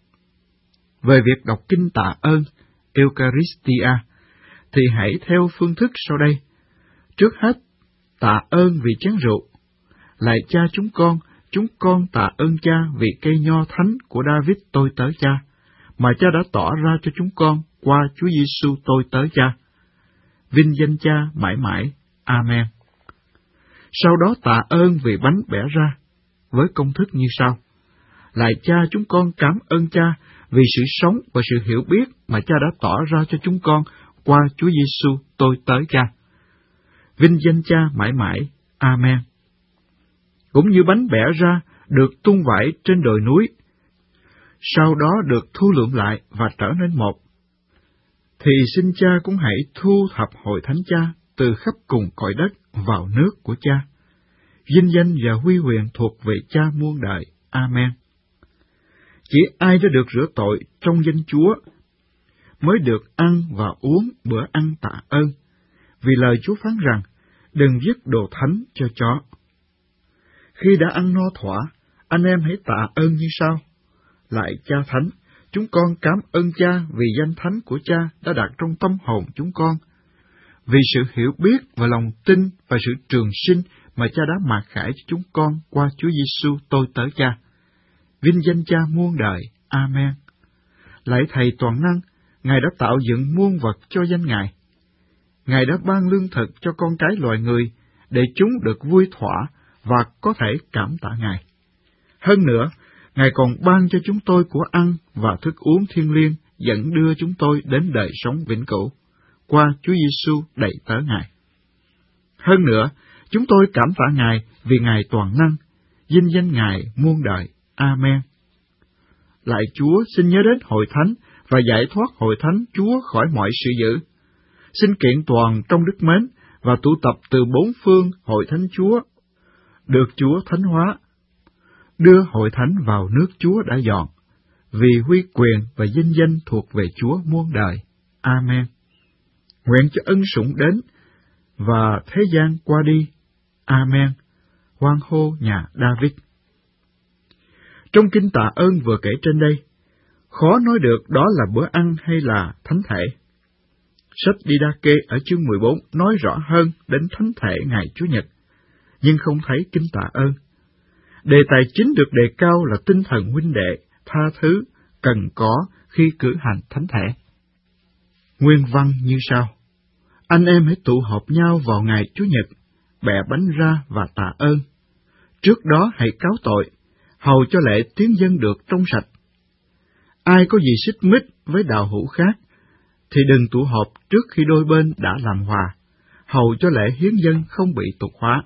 Speaker 2: Về việc đọc kinh tạ ơn, Eucharistia, thì hãy theo phương thức sau đây. Trước hết, tạ ơn vì chén rượu. Lạy Cha chúng con tạ ơn Cha vì cây nho thánh của David tôi tớ Cha, mà Cha đã tỏ ra cho chúng con qua Chúa Giêsu tôi tớ Cha. Vinh danh Cha mãi mãi. Amen. Sau đó tạ ơn vì bánh bẻ ra, với công thức như sau. Lạy Cha chúng con cảm ơn Cha vì sự sống và sự hiểu biết mà Cha đã tỏ ra cho chúng con qua Chúa Giêsu tôi tớ Cha. Vinh danh Cha mãi mãi. Amen. Cũng như bánh bẻ ra được tung vãi trên đồi núi, sau đó được thu lượm lại và trở nên một, thì xin Cha cũng hãy thu thập hội thánh Cha từ khắp cùng cõi đất vào nước của Cha. Vinh danh và huy quyền thuộc về Cha muôn đời. Amen. Chỉ ai đã được rửa tội trong danh Chúa mới được ăn và uống bữa ăn tạ ơn, vì lời Chúa phán rằng, đừng giết đồ thánh cho chó. Khi đã ăn no thỏa, anh em hãy tạ ơn như sau. Lạy Cha Thánh, chúng con cảm ơn Cha vì danh thánh của Cha đã đặt trong tâm hồn chúng con, vì sự hiểu biết và lòng tin và sự trường sinh mà Cha đã mặc khải cho chúng con qua Chúa Giêsu tôi tớ Cha. Vinh danh Cha muôn đời. Amen. Lạy Thầy toàn năng, Ngài đã tạo dựng muôn vật cho danh Ngài. Ngài đã ban lương thực cho con cái loài người, để chúng được vui thỏa và có thể cảm tạ Ngài. Hơn nữa, Ngài còn ban cho chúng tôi của ăn và thức uống thiêng liêng, dẫn đưa chúng tôi đến đời sống vĩnh cửu, qua Chúa Giêsu đầy tớ Ngài. Hơn nữa, chúng tôi cảm tạ Ngài vì Ngài toàn năng, vinh danh Ngài muôn đời. Amen. Lạy Chúa, xin nhớ đến hội thánh và giải thoát hội thánh Chúa khỏi mọi sự dữ. Xin kiện toàn trong đức mến và tụ tập từ bốn phương hội thánh Chúa, được Chúa thánh hóa, đưa hội thánh vào nước Chúa đã dọn, vì huy quyền và vinh danh thuộc về Chúa muôn đời. Amen. Nguyện cho ân sủng đến và thế gian qua đi. Amen. Hoan hô nhà David. Trong kinh tạ ơn vừa kể trên đây, khó nói được đó là bữa ăn hay là thánh thể. Sách Didache ở chương 14 nói rõ hơn đến thánh thể ngày Chúa Nhật, nhưng không thấy kinh tạ ơn. Đề tài chính được đề cao là tinh thần huynh đệ, tha thứ, cần có khi cử hành thánh thể. Nguyên văn như sau. Anh em hãy tụ họp nhau vào ngày Chúa Nhật, bẻ bánh ra và tạ ơn. Trước đó hãy cáo tội, hầu cho lễ tiến dân được trong sạch. Ai có gì xích mích với đạo hữu khác, thì đừng tụ họp trước khi đôi bên đã làm hòa, hầu cho lễ hiến dân không bị tục hóa.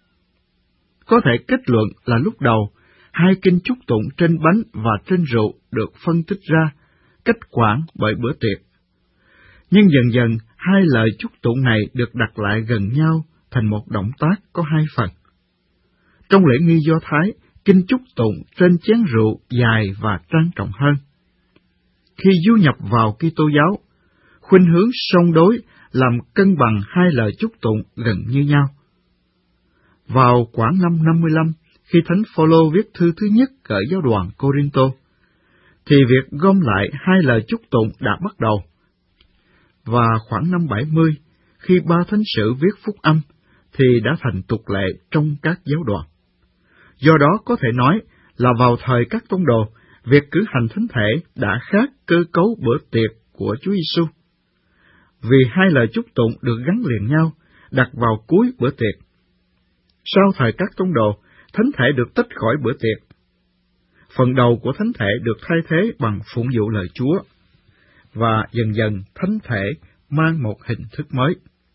Speaker 2: Có thể kết luận là lúc đầu, hai kinh chúc tụng trên bánh và trên rượu được phân tích ra, cách quản bởi bữa tiệc. Nhưng dần dần, hai lời chúc tụng này được đặt lại gần nhau thành một động tác có hai phần. Trong lễ nghi Do Thái, kinh chúc tụng trên chén rượu dài và trang trọng hơn. Khi du nhập vào Kitô giáo, khuynh hướng song đối làm cân bằng hai lời chúc tụng gần như nhau. Vào khoảng năm 55, khi Thánh Phaolô viết thư thứ nhất gửi giáo đoàn Cô-rinh-tô, thì việc gom lại hai lời chúc tụng đã bắt đầu. Và khoảng năm 70, khi ba thánh sử viết phúc âm, thì đã thành tục lệ trong các giáo đoàn. Do đó có thể nói là vào thời các tông đồ, việc cử hành thánh thể đã khác cơ cấu bữa tiệc của Chúa Giêsu. Vì hai lời chúc tụng được gắn liền nhau, đặt vào cuối bữa tiệc. Sau thời các tông đồ, thánh thể được tách khỏi bữa tiệc. Phần đầu của thánh thể được thay thế bằng phụng vụ lời Chúa, và dần dần thánh thể mang một hình thức mới.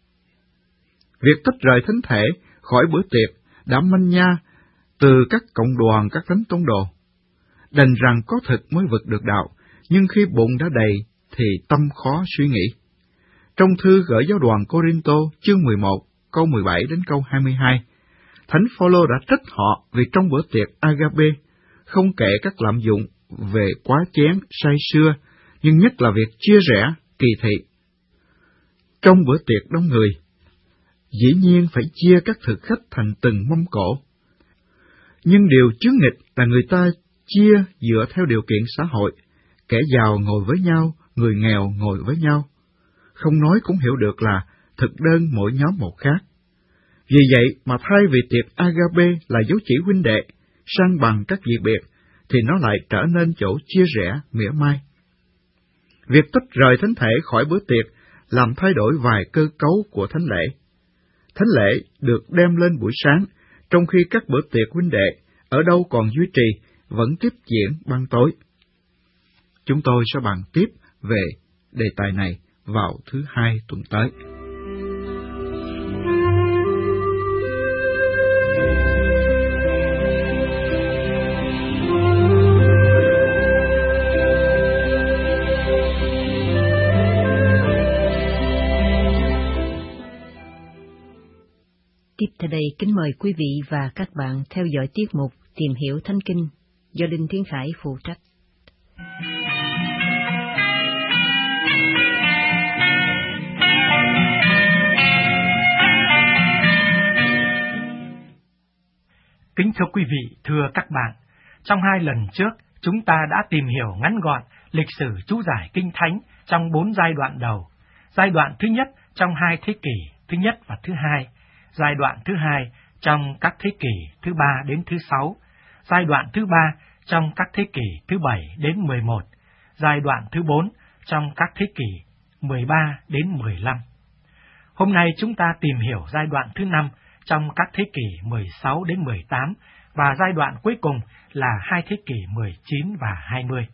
Speaker 2: Việc tách rời thánh thể khỏi bữa tiệc đã manh nha từ các cộng đoàn các thánh tông đồ. Đành rằng có thực mới vực được đạo, nhưng khi bụng đã đầy thì tâm khó suy nghĩ. Trong thư gửi giáo đoàn Cô-rinh-tô chương 11, câu 17 đến câu 22, Thánh Phaolô đã trách họ vì trong bữa tiệc Agape không kể các lạm dụng về quá chén, say sưa, nhưng nhất là việc chia rẽ, kỳ thị. Trong bữa tiệc đông người, dĩ nhiên phải chia các thực khách thành từng mâm cỗ. Nhưng điều chướng nghịch là người ta chia dựa theo điều kiện xã hội, kẻ giàu ngồi với nhau, người nghèo ngồi với nhau. Không nói cũng hiểu được là thực đơn mỗi nhóm một khác. Vì vậy mà thay vì tiệc Agape là dấu chỉ huynh đệ, san bằng các dị biệt, thì nó lại trở nên chỗ chia rẽ, mỉa mai. Việc tách rời thánh thể khỏi bữa tiệc làm thay đổi vài cơ cấu của thánh lễ. Thánh lễ được đem lên buổi sáng, trong khi các bữa tiệc huynh đệ ở đâu còn duy trì, vẫn tiếp diễn ban tối. Chúng tôi sẽ bàn tiếp về đề tài này vào thứ Hai tuần tới.
Speaker 1: Tiếp theo đây, kính mời quý vị và các bạn theo dõi tiết mục Tìm hiểu Thánh Kinh do Đinh Tiến Khải phụ trách.
Speaker 3: Kính thưa quý vị, thưa các bạn, trong 2 lần trước, chúng ta đã tìm hiểu ngắn gọn lịch sử chú giải Kinh Thánh trong 4 giai đoạn đầu. Giai đoạn thứ nhất trong 2 thế kỷ thứ nhất và thứ hai, giai đoạn thứ hai trong các thế kỷ thứ 3 đến thứ 6, giai đoạn thứ 3 trong các thế kỷ thứ 7 đến 11, giai đoạn thứ 4 trong các thế kỷ 13 đến 15. Hôm nay chúng ta tìm hiểu giai đoạn thứ 5 trong các thế kỷ 16 đến 18 và giai đoạn cuối cùng là 2 thế kỷ 19 và 20.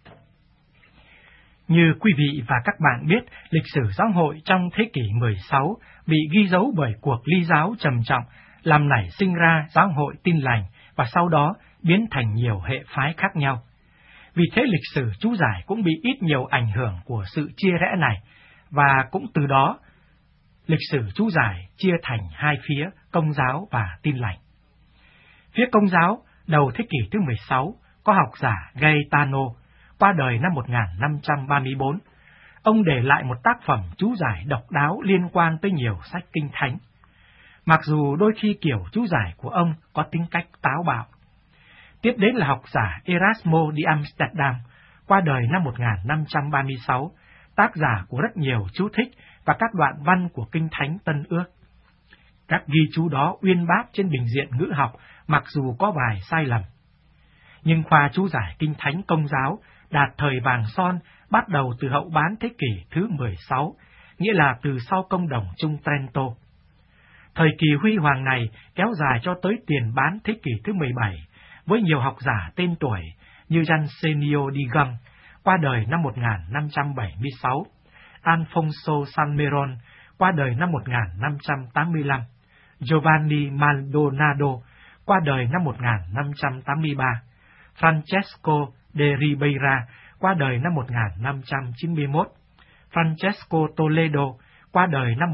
Speaker 3: Như quý vị và các bạn biết, lịch sử giáo hội trong thế kỷ 16 bị ghi dấu bởi cuộc ly giáo trầm trọng, làm nảy sinh ra giáo hội Tin Lành và sau đó biến thành nhiều hệ phái khác nhau. Vì thế lịch sử chú giải cũng bị ít nhiều ảnh hưởng của sự chia rẽ này, và cũng từ đó lịch sử chú giải chia thành 2 phía, Công giáo và Tin Lành. Phía Công giáo, đầu thế kỷ thứ 16, có học giả Gaetano, qua đời năm 1534. Ông để lại một tác phẩm chú giải độc đáo liên quan tới nhiều sách Kinh Thánh. Mặc dù đôi khi kiểu chú giải của ông có tính cách táo bạo. Tiếp đến là học giả Erasmo đi Amsterdam, qua đời năm 1536, tác giả của rất nhiều chú thích và các đoạn văn của Kinh Thánh Tân Ước. Các ghi chú đó uyên bác trên bình diện ngữ học, mặc dù có vài sai lầm. Nhưng khoa chú giải Kinh Thánh Công giáo đạt thời vàng son bắt đầu từ hậu bán thế kỷ thứ 16, nghĩa là từ sau công đồng chung Trento. Thời kỳ huy hoàng này kéo dài cho tới tiền bán thế kỷ thứ 17, với nhiều học giả tên tuổi như Jansenio di Găng, qua đời năm 1576, Alfonso Salmeron, qua đời năm 1585, Giovanni Maldonado, qua đời năm 1583, Francesco de Ribeira, qua đời năm 1591, Francesco Toledo, qua đời năm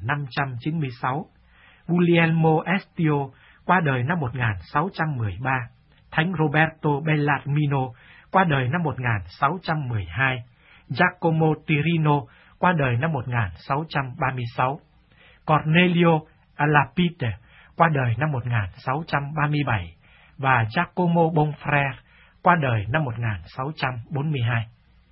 Speaker 3: 1596, Guglielmo Estio, qua đời năm 1613, Thánh Roberto Bellarmino, qua đời năm 1612, Giacomo Tirino, qua đời năm 1636, Cornelio Alapite, qua đời năm 1637, và Giacomo Bonfrère, qua đời năm 1642.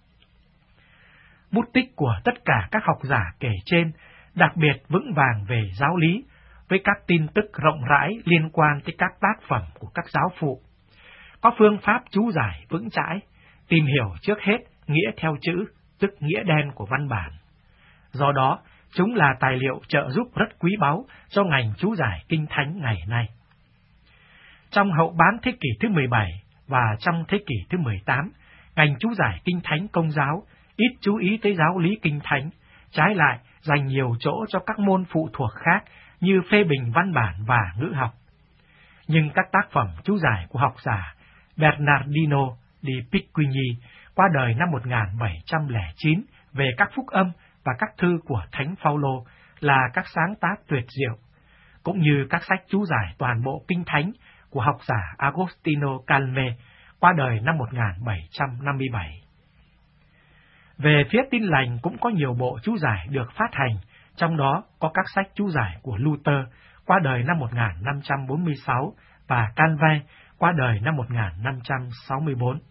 Speaker 3: Bút tích của tất cả các học giả kể trên đặc biệt vững vàng về giáo lý, với các tin tức rộng rãi liên quan tới các tác phẩm của các giáo phụ. Có phương pháp chú giải vững chãi, tìm hiểu trước hết nghĩa theo chữ, tức nghĩa đen của văn bản. Do đó, chúng là tài liệu trợ giúp rất quý báu cho ngành chú giải Kinh Thánh ngày nay. Trong hậu bán thế kỷ thứ 17 và trong thế kỷ thứ 18, ngành chú giải Kinh Thánh Công giáo ít chú ý tới giáo lý Kinh Thánh, trái lại dành nhiều chỗ cho các môn phụ thuộc khác như phê bình văn bản và ngữ học. Nhưng các tác phẩm chú giải của học giả Bernardino di Picquigny, qua đời năm 1709, về các phúc âm và các thư của Thánh Phaolô là các sáng tác tuyệt diệu. cũng như các sách chú giải toàn bộ Kinh Thánh của học giả Agostino Calme, qua đời năm 1757. Về phía Tin Lành cũng có nhiều bộ chú giải được phát hành, trong đó có các sách chú giải của Luther, qua đời năm 1546, và Calvin, qua đời năm 1564.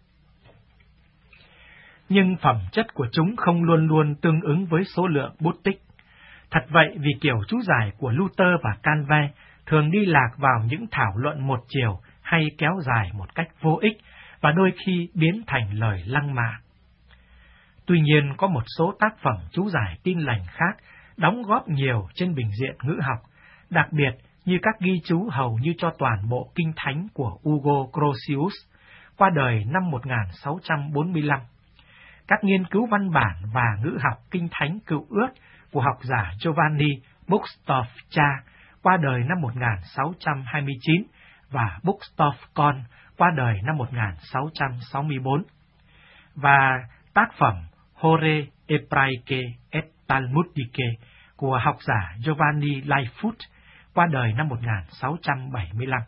Speaker 3: Nhưng phẩm chất của chúng không luôn luôn tương ứng với số lượng bút tích. Thật vậy, vì kiểu chú giải của Luther và Calvin thường đi lạc vào những thảo luận một chiều hay kéo dài một cách vô ích và đôi khi biến thành lời lăng mạ. Tuy nhiên, có một số tác phẩm chú giải Tin Lành khác đóng góp nhiều trên bình diện ngữ học, đặc biệt như các ghi chú hầu như cho toàn bộ Kinh Thánh của Ugo Grotius, qua đời năm 1645. Các nghiên cứu văn bản và ngữ học Kinh Thánh Cựu Ước của học giả Giovanni Buxtorf-cha, qua đời năm 1629, và Buxtorf-con, qua đời năm 1664. Và tác phẩm Hore Ebraiche et Talmudique của học giả Giovanni Lightfoot, qua đời năm 1675.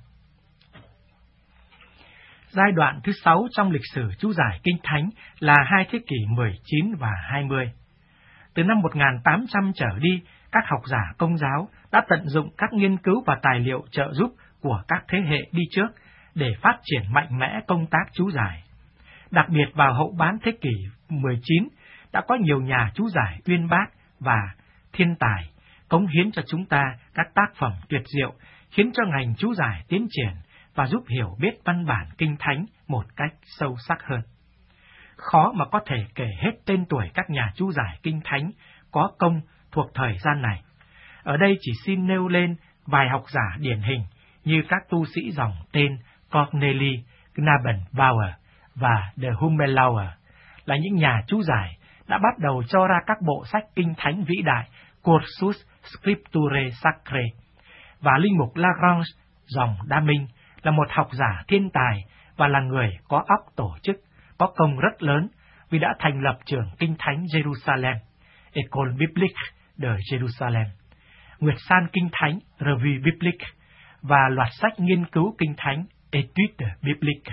Speaker 3: Giai đoạn thứ 6 trong lịch sử chú giải Kinh Thánh là hai thế kỷ 19 và 20. Từ năm 1800 trở đi, các học giả Công giáo đã tận dụng các nghiên cứu và tài liệu trợ giúp của các thế hệ đi trước để phát triển mạnh mẽ công tác chú giải. Đặc biệt vào hậu bán thế kỷ 19, đã có nhiều nhà chú giải uyên bác và thiên tài cống hiến cho chúng ta các tác phẩm tuyệt diệu, khiến cho ngành chú giải tiến triển và giúp hiểu biết văn bản Kinh Thánh một cách sâu sắc hơn. Khó mà có thể kể hết tên tuổi các nhà chú giải Kinh Thánh có công thuộc thời gian này. Ở đây chỉ xin nêu lên vài học giả điển hình như các tu sĩ dòng tên Corneli, Knabenbauer và de Hummelauer, là những nhà chú giải đã bắt đầu cho ra các bộ sách Kinh Thánh vĩ đại Cursus Scripturae Sacrae, và linh mục Lagrange dòng Đa Minh là một học giả thiên tài và là người có óc tổ chức, có công rất lớn vì đã thành lập trường Kinh Thánh Jerusalem, École Biblique de Jerusalem, Nguyệt San Kinh Thánh, Revue Biblique, và loạt sách nghiên cứu Kinh Thánh, Études Bibliques.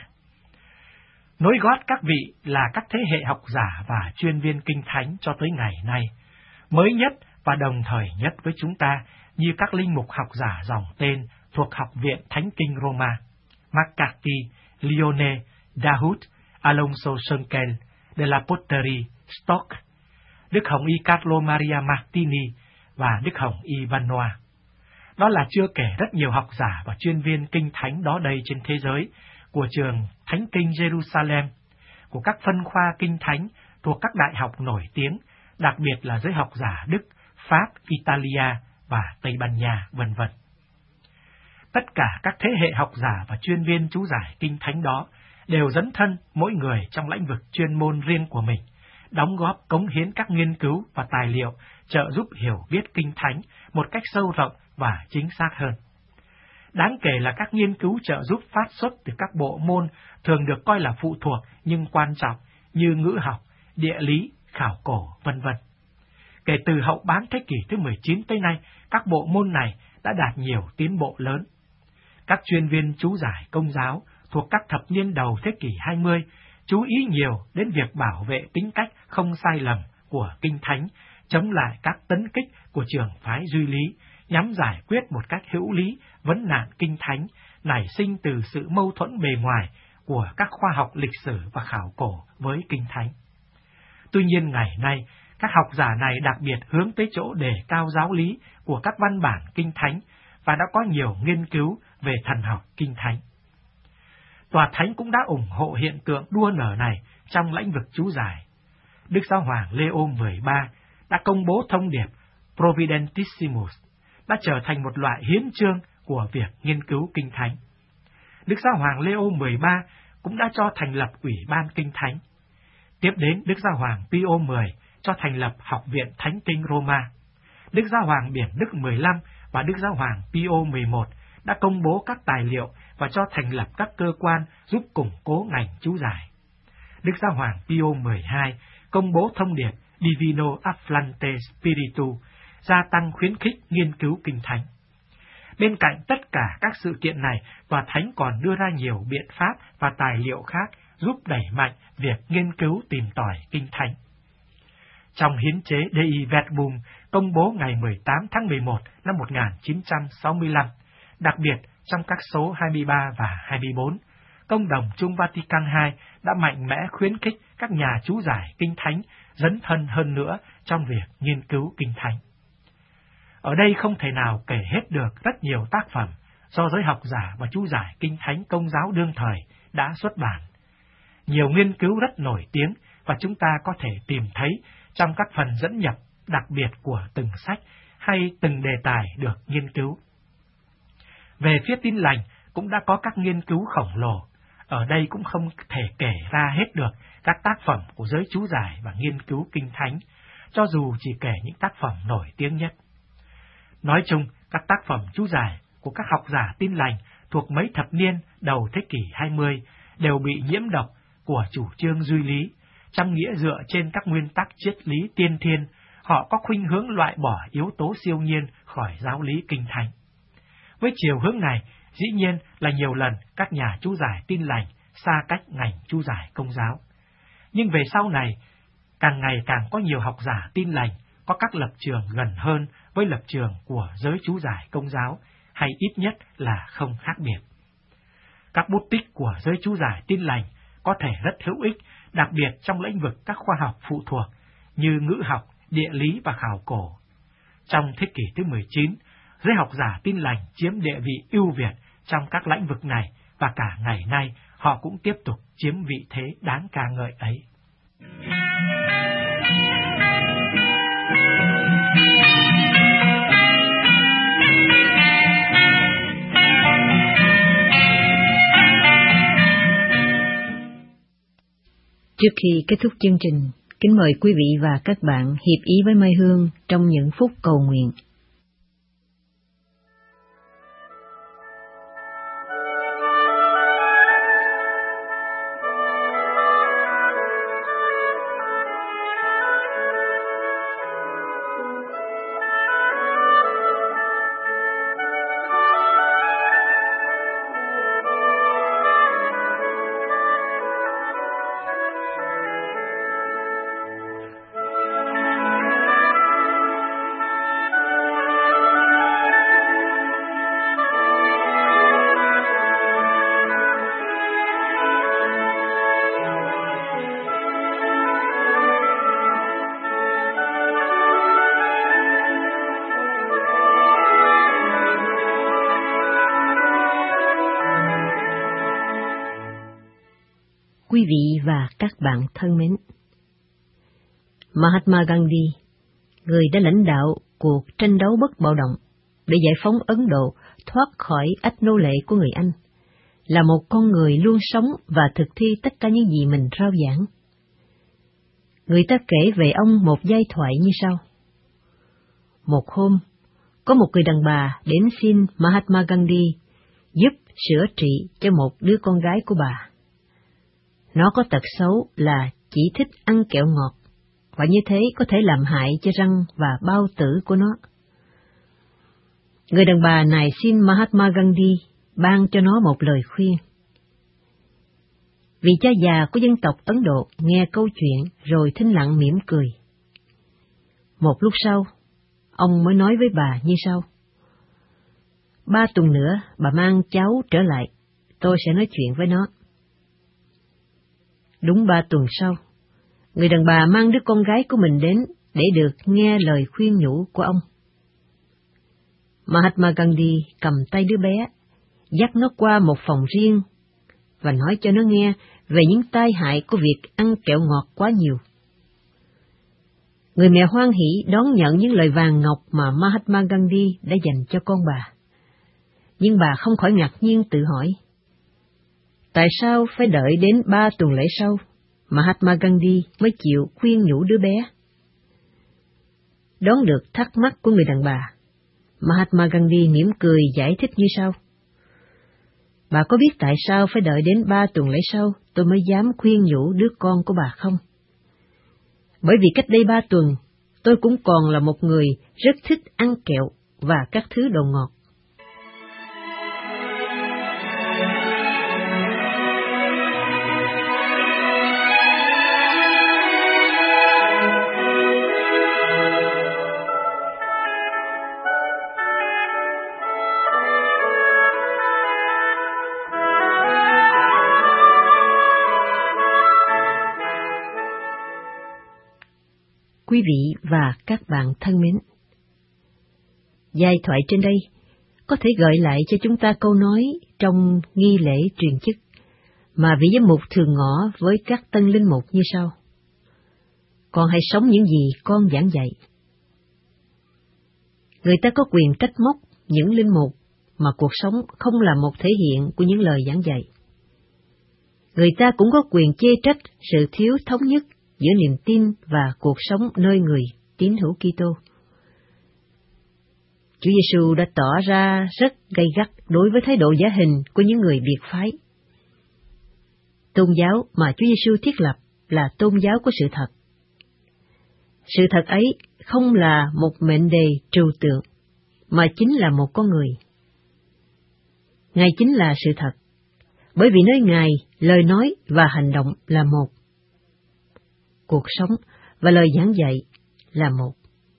Speaker 3: Nối gót các vị là các thế hệ học giả và chuyên viên Kinh Thánh cho tới ngày nay, mới nhất và đồng thời nhất với chúng ta như các linh mục học giả dòng tên thuộc Học viện Thánh Kinh Roma, McCarthy, Lione, Dahoud, Alonso Schenkel, de la Potterie, Stock, Đức Hồng Y Carlo Maria Martini và Đức Hồng Y Vanoa. Đó là chưa kể rất nhiều học giả và chuyên viên Kinh Thánh đó đây trên thế giới, của trường Thánh Kinh Jerusalem, của các phân khoa Kinh Thánh thuộc các đại học nổi tiếng, đặc biệt là giới học giả Đức, Pháp, Italia và Tây Ban Nha, vân vân. Tất cả các thế hệ học giả và chuyên viên chú giải Kinh Thánh đó đều dấn thân mỗi người trong lĩnh vực chuyên môn riêng của mình, đóng góp cống hiến các nghiên cứu và tài liệu trợ giúp hiểu biết Kinh Thánh một cách sâu rộng và chính xác hơn. Đáng kể là các nghiên cứu trợ giúp phát xuất từ các bộ môn thường được coi là phụ thuộc nhưng quan trọng như ngữ học, địa lý, khảo cổ, vân vân. Kể từ hậu bán thế kỷ thứ 19 tới nay, các bộ môn này đã đạt nhiều tiến bộ lớn. Các chuyên viên chú giải Công giáo thuộc các thập niên đầu thế kỷ 20 chú ý nhiều đến việc bảo vệ tính cách không sai lầm của Kinh Thánh, chống lại các tấn kích của trường phái duy lý, nhằm giải quyết một cách hữu lý vấn nạn Kinh Thánh nảy sinh từ sự mâu thuẫn bề ngoài của các khoa học lịch sử và khảo cổ với Kinh Thánh. Tuy nhiên ngày nay, các học giả này đặc biệt hướng tới chỗ đề cao giáo lý của các văn bản Kinh Thánh và đã có nhiều nghiên cứu về thần học Kinh Thánh. Tòa Thánh cũng đã ủng hộ hiện tượng đua nở này trong lĩnh vực chú giải. Đức Giáo hoàng Leo XIII đã công bố thông điệp Providentissimus, đã trở thành một loại hiến chương của việc nghiên cứu Kinh Thánh. Đức Giáo hoàng Leo XIII cũng đã cho thành lập Ủy ban Kinh Thánh. Tiếp đến, Đức Giáo hoàng Pio X cho thành lập Học viện Thánh Kinh Roma. Đức Giáo hoàng Biển Đức 15 và Đức Giáo hoàng Pio 11 đã công bố các tài liệu và cho thành lập các cơ quan giúp củng cố ngành chú giải. Đức Giáo hoàng Pio 12 công bố thông điệp Divino Afflante Spiritu, gia tăng khuyến khích nghiên cứu Kinh Thánh. Bên cạnh tất cả các sự kiện này, Tòa Thánh còn đưa ra nhiều biện pháp và tài liệu khác giúp đẩy mạnh việc nghiên cứu tìm tòi Kinh Thánh. Trong hiến chế Dei Verbum công bố ngày 18 tháng 11 năm 1965, đặc biệt trong các số 23 và 24, Công đồng Chung Vatican II đã mạnh mẽ khuyến khích các nhà chú giải Kinh Thánh dấn thân hơn nữa trong việc nghiên cứu Kinh Thánh. Ở đây không thể nào kể hết được rất nhiều tác phẩm do giới học giả và chú giải Kinh Thánh Công giáo đương thời đã xuất bản. Nhiều nghiên cứu rất nổi tiếng và chúng ta có thể tìm thấy trong các phần dẫn nhập đặc biệt của từng sách hay từng đề tài được nghiên cứu. Về phía Tin Lành cũng đã có các nghiên cứu khổng lồ. Ở đây cũng không thể kể ra hết được các tác phẩm của giới chú giải và nghiên cứu Kinh Thánh, cho dù chỉ kể những tác phẩm nổi tiếng nhất. Nói chung, các tác phẩm chú giải của các học giả Tin Lành thuộc mấy thập niên đầu thế kỷ 20 đều bị nhiễm độc của chủ trương duy lý. Trong nghĩa dựa trên các nguyên tắc triết lý tiên thiên, họ có khuynh hướng loại bỏ yếu tố siêu nhiên khỏi giáo lý Kinh Thánh. Với chiều hướng này, dĩ nhiên là nhiều lần các nhà chú giải Tin Lành xa cách ngành chú giải Công giáo. Nhưng về sau này, càng ngày càng có nhiều học giả Tin Lành có các lập trường gần hơn với lập trường của giới chú giải Công giáo, hay ít nhất là không khác biệt. Các bút tích của giới chú giải Tin Lành có thể rất hữu ích, đặc biệt trong lĩnh vực các khoa học phụ thuộc như ngữ học, địa lý và khảo cổ. Trong thế kỷ thứ 19, giới học giả Tin Lành chiếm địa vị ưu việt trong các lĩnh vực này, và cả ngày nay họ cũng tiếp tục chiếm vị thế đáng ca ngợi ấy.
Speaker 1: Trước khi kết thúc chương trình, kính mời quý vị và các bạn hiệp ý với Mai Hương trong những phút cầu nguyện. Quý vị và các bạn thân mến, Mahatma Gandhi, người đã lãnh đạo cuộc tranh đấu bất bạo động để giải phóng Ấn Độ thoát khỏi ách nô lệ của người Anh, là một con người luôn sống và thực thi tất cả những gì mình rao giảng. Người ta kể về ông một giai thoại như sau. Một hôm, có một người đàn bà đến xin Mahatma Gandhi giúp sửa trị cho một đứa con gái của bà. Nó có tật xấu là chỉ thích ăn kẹo ngọt, và như thế có thể làm hại cho răng và bao tử của nó. Người đàn bà này xin Mahatma Gandhi ban cho nó một lời khuyên. Vị cha già của dân tộc Ấn Độ nghe câu chuyện rồi thinh lặng mỉm cười. Một lúc sau, ông mới nói với bà như sau. 3 tuần nữa bà mang cháu trở lại, tôi sẽ nói chuyện với nó. Đúng 3 tuần sau, người đàn bà mang đứa con gái của mình đến để được nghe lời khuyên nhủ của ông. Mahatma Gandhi cầm tay đứa bé, dắt nó qua một phòng riêng và nói cho nó nghe về những tai hại của việc ăn kẹo ngọt quá nhiều. Người mẹ hoan hỉ đón nhận những lời vàng ngọc mà Mahatma Gandhi đã dành cho con bà. Nhưng bà không khỏi ngạc nhiên tự hỏi, tại sao phải đợi đến 3 tuần lễ sau, Mahatma Gandhi mới chịu khuyên nhủ đứa bé? Đoán được thắc mắc của người đàn bà, Mahatma Gandhi mỉm cười giải thích như sau. Bà có biết tại sao phải đợi đến 3 tuần lễ sau tôi mới dám khuyên nhủ đứa con của bà không? Bởi vì cách đây 3 tuần, tôi cũng còn là một người rất thích ăn kẹo và các thứ đồ ngọt. Quý vị và các bạn thân mến, giai thoại trên đây có thể gợi lại cho chúng ta câu nói trong nghi lễ truyền chức mà vị giám mục thường ngỏ với các tân linh mục như sau: con hãy sống những gì con giảng dạy. Người ta có quyền trách móc những linh mục mà cuộc sống không là một thể hiện của những lời giảng dạy. Người ta cũng có quyền chê trách sự thiếu thống nhất giữa niềm tin và cuộc sống nơi người tín hữu Kitô. Chúa Giêsu đã tỏ ra rất gay gắt đối với thái độ giả hình của những người biệt phái. Tôn giáo mà Chúa Giêsu thiết lập là tôn giáo của sự thật. Sự thật ấy không là một mệnh đề trừu tượng, mà chính là một con người. Ngài chính là sự thật, bởi vì nơi Ngài, lời nói và hành động là một. Cuộc sống và lời giảng dạy là một.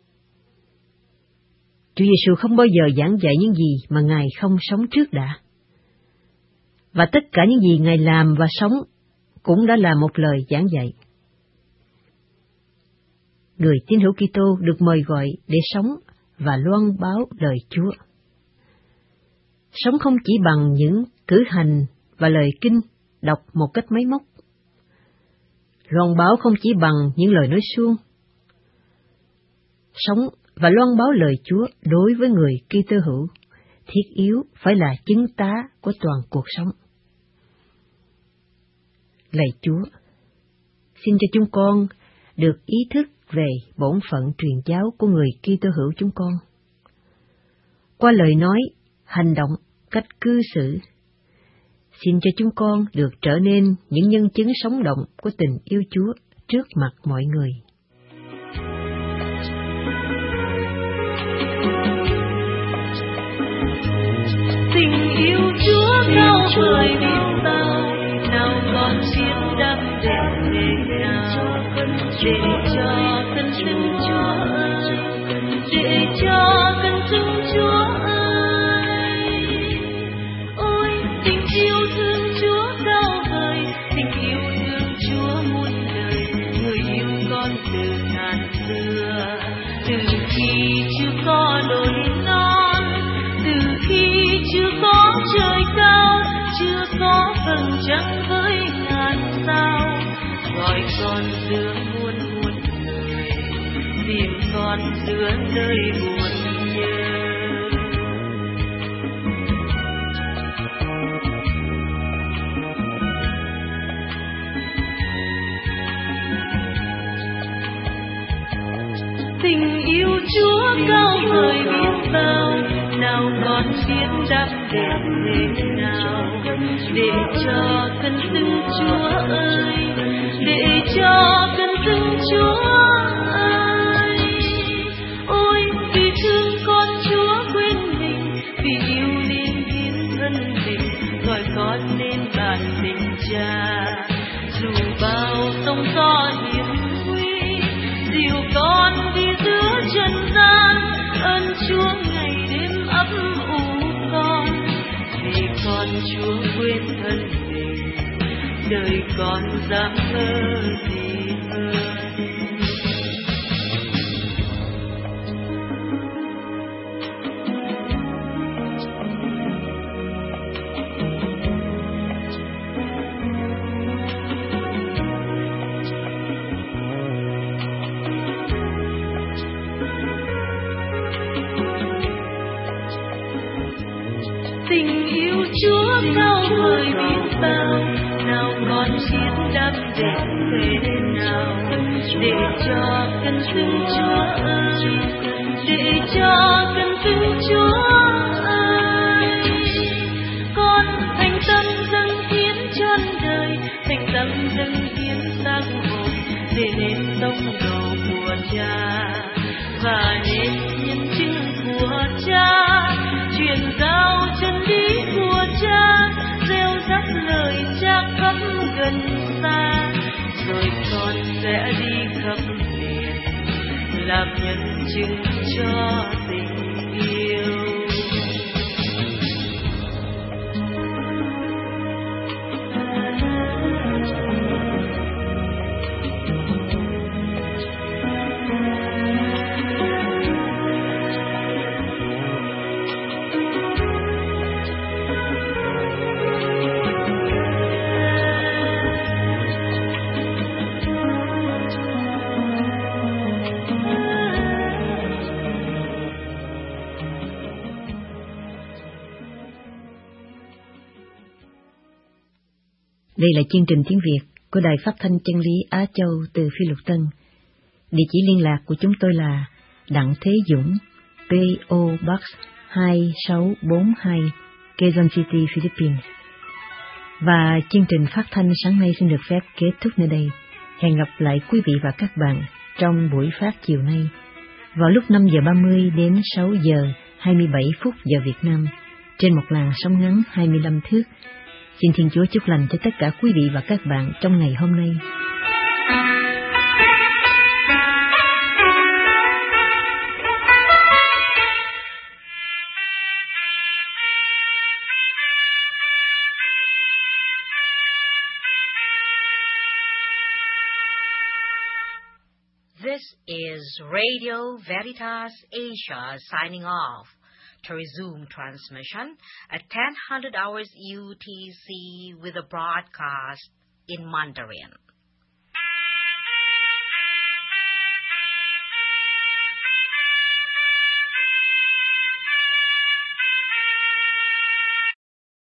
Speaker 1: Chúa Giêsu không bao giờ giảng dạy những gì mà Ngài không sống trước đã. Và tất cả những gì Ngài làm và sống cũng đã là một lời giảng dạy. Người tín hữu Kitô được mời gọi để sống và loan báo lời Chúa. Sống không chỉ bằng những cử hành và lời kinh đọc một cách máy móc. Loan báo không chỉ bằng những lời nói suông. Sống và loan báo lời Chúa đối với người Kitô hữu thiết yếu phải là chứng tá của toàn cuộc sống. Lạy Chúa, xin cho chúng con được ý thức về bổn phận truyền giáo của người Kitô hữu chúng con. Qua lời nói, hành động, cách cư xử, xin cho chúng con được trở nên những nhân chứng sống động của tình yêu Chúa trước mặt mọi người.
Speaker 4: Tình yêu Chúa cao vời biết bao, nào còn biết đắm đẹp thế nào, để cho cơn sương Chúa ơi, để cho cơn sương Chúa ơi. Ôi tình yêu thương Chúa cao vời, tình yêu thương Chúa muôn đời, người yêu con từ ngàn xưa, từ khi chưa có đồi non, từ khi chưa có trời cao, chưa có vầng trăng với ngàn sao, gọi con giữa muôn người, tìm con giữa nơi buồn nhớ. Tình yêu Chúa cao vời biết bao, nào còn biết đắm đẹp thế nào, để cho cơn sương Chúa ơi, để cho cơn sương Chúa ơi. Ôi vì thương con Chúa quên mình, vì yêu nên hiến thân mình, gọi con nên bản tình cha. Dù bao sóng gió hiểm nguy, dìu con đi giữa trần gian, ơn Chúa ngày đêm ấp ủ con. Vì con Chúa quên thân mình, đời con dám mơ gì hơn. Tình yêu Chúa cao vời biết bao, nào còn biết đắm đẹp thế nào, để cho cơn sương Chúa ơi, để cho cơn sương Chúa ơi. Con thành tâm dâng hiến trọn đời, thành tâm dâng hiến xác hồn, để nên tông đồ của Cha và nên nhân chứng của Cha, truyền giao chân lý của Cha, gieo rắc lời Cha khắp gần xa, rồi con sẽ đi khắp miền làm nhân chứng cho tình yêu.
Speaker 1: Đây là chương trình tiếng Việt của Đài Phát thanh Chân lý Á Châu từ Phi Luật Tân. Địa chỉ liên lạc của chúng tôi là Đặng Thế Dũng, P.O. Box 2642, Quezon City, Philippines. Và chương trình phát thanh sáng nay xin được phép kết thúc nơi đây. Hẹn gặp lại quý vị và các bạn trong buổi phát chiều nay vào lúc 5 giờ 30 đến 6 giờ 27 phút giờ Việt Nam trên một làn sóng ngắn 25 thước. Xin Thiên Chúa chúc lành cho tất cả quý vị và các bạn trong ngày hôm nay.
Speaker 5: This is Radio Veritas Asia signing off. To resume transmission at 10:00 hours UTC with a broadcast in Mandarin.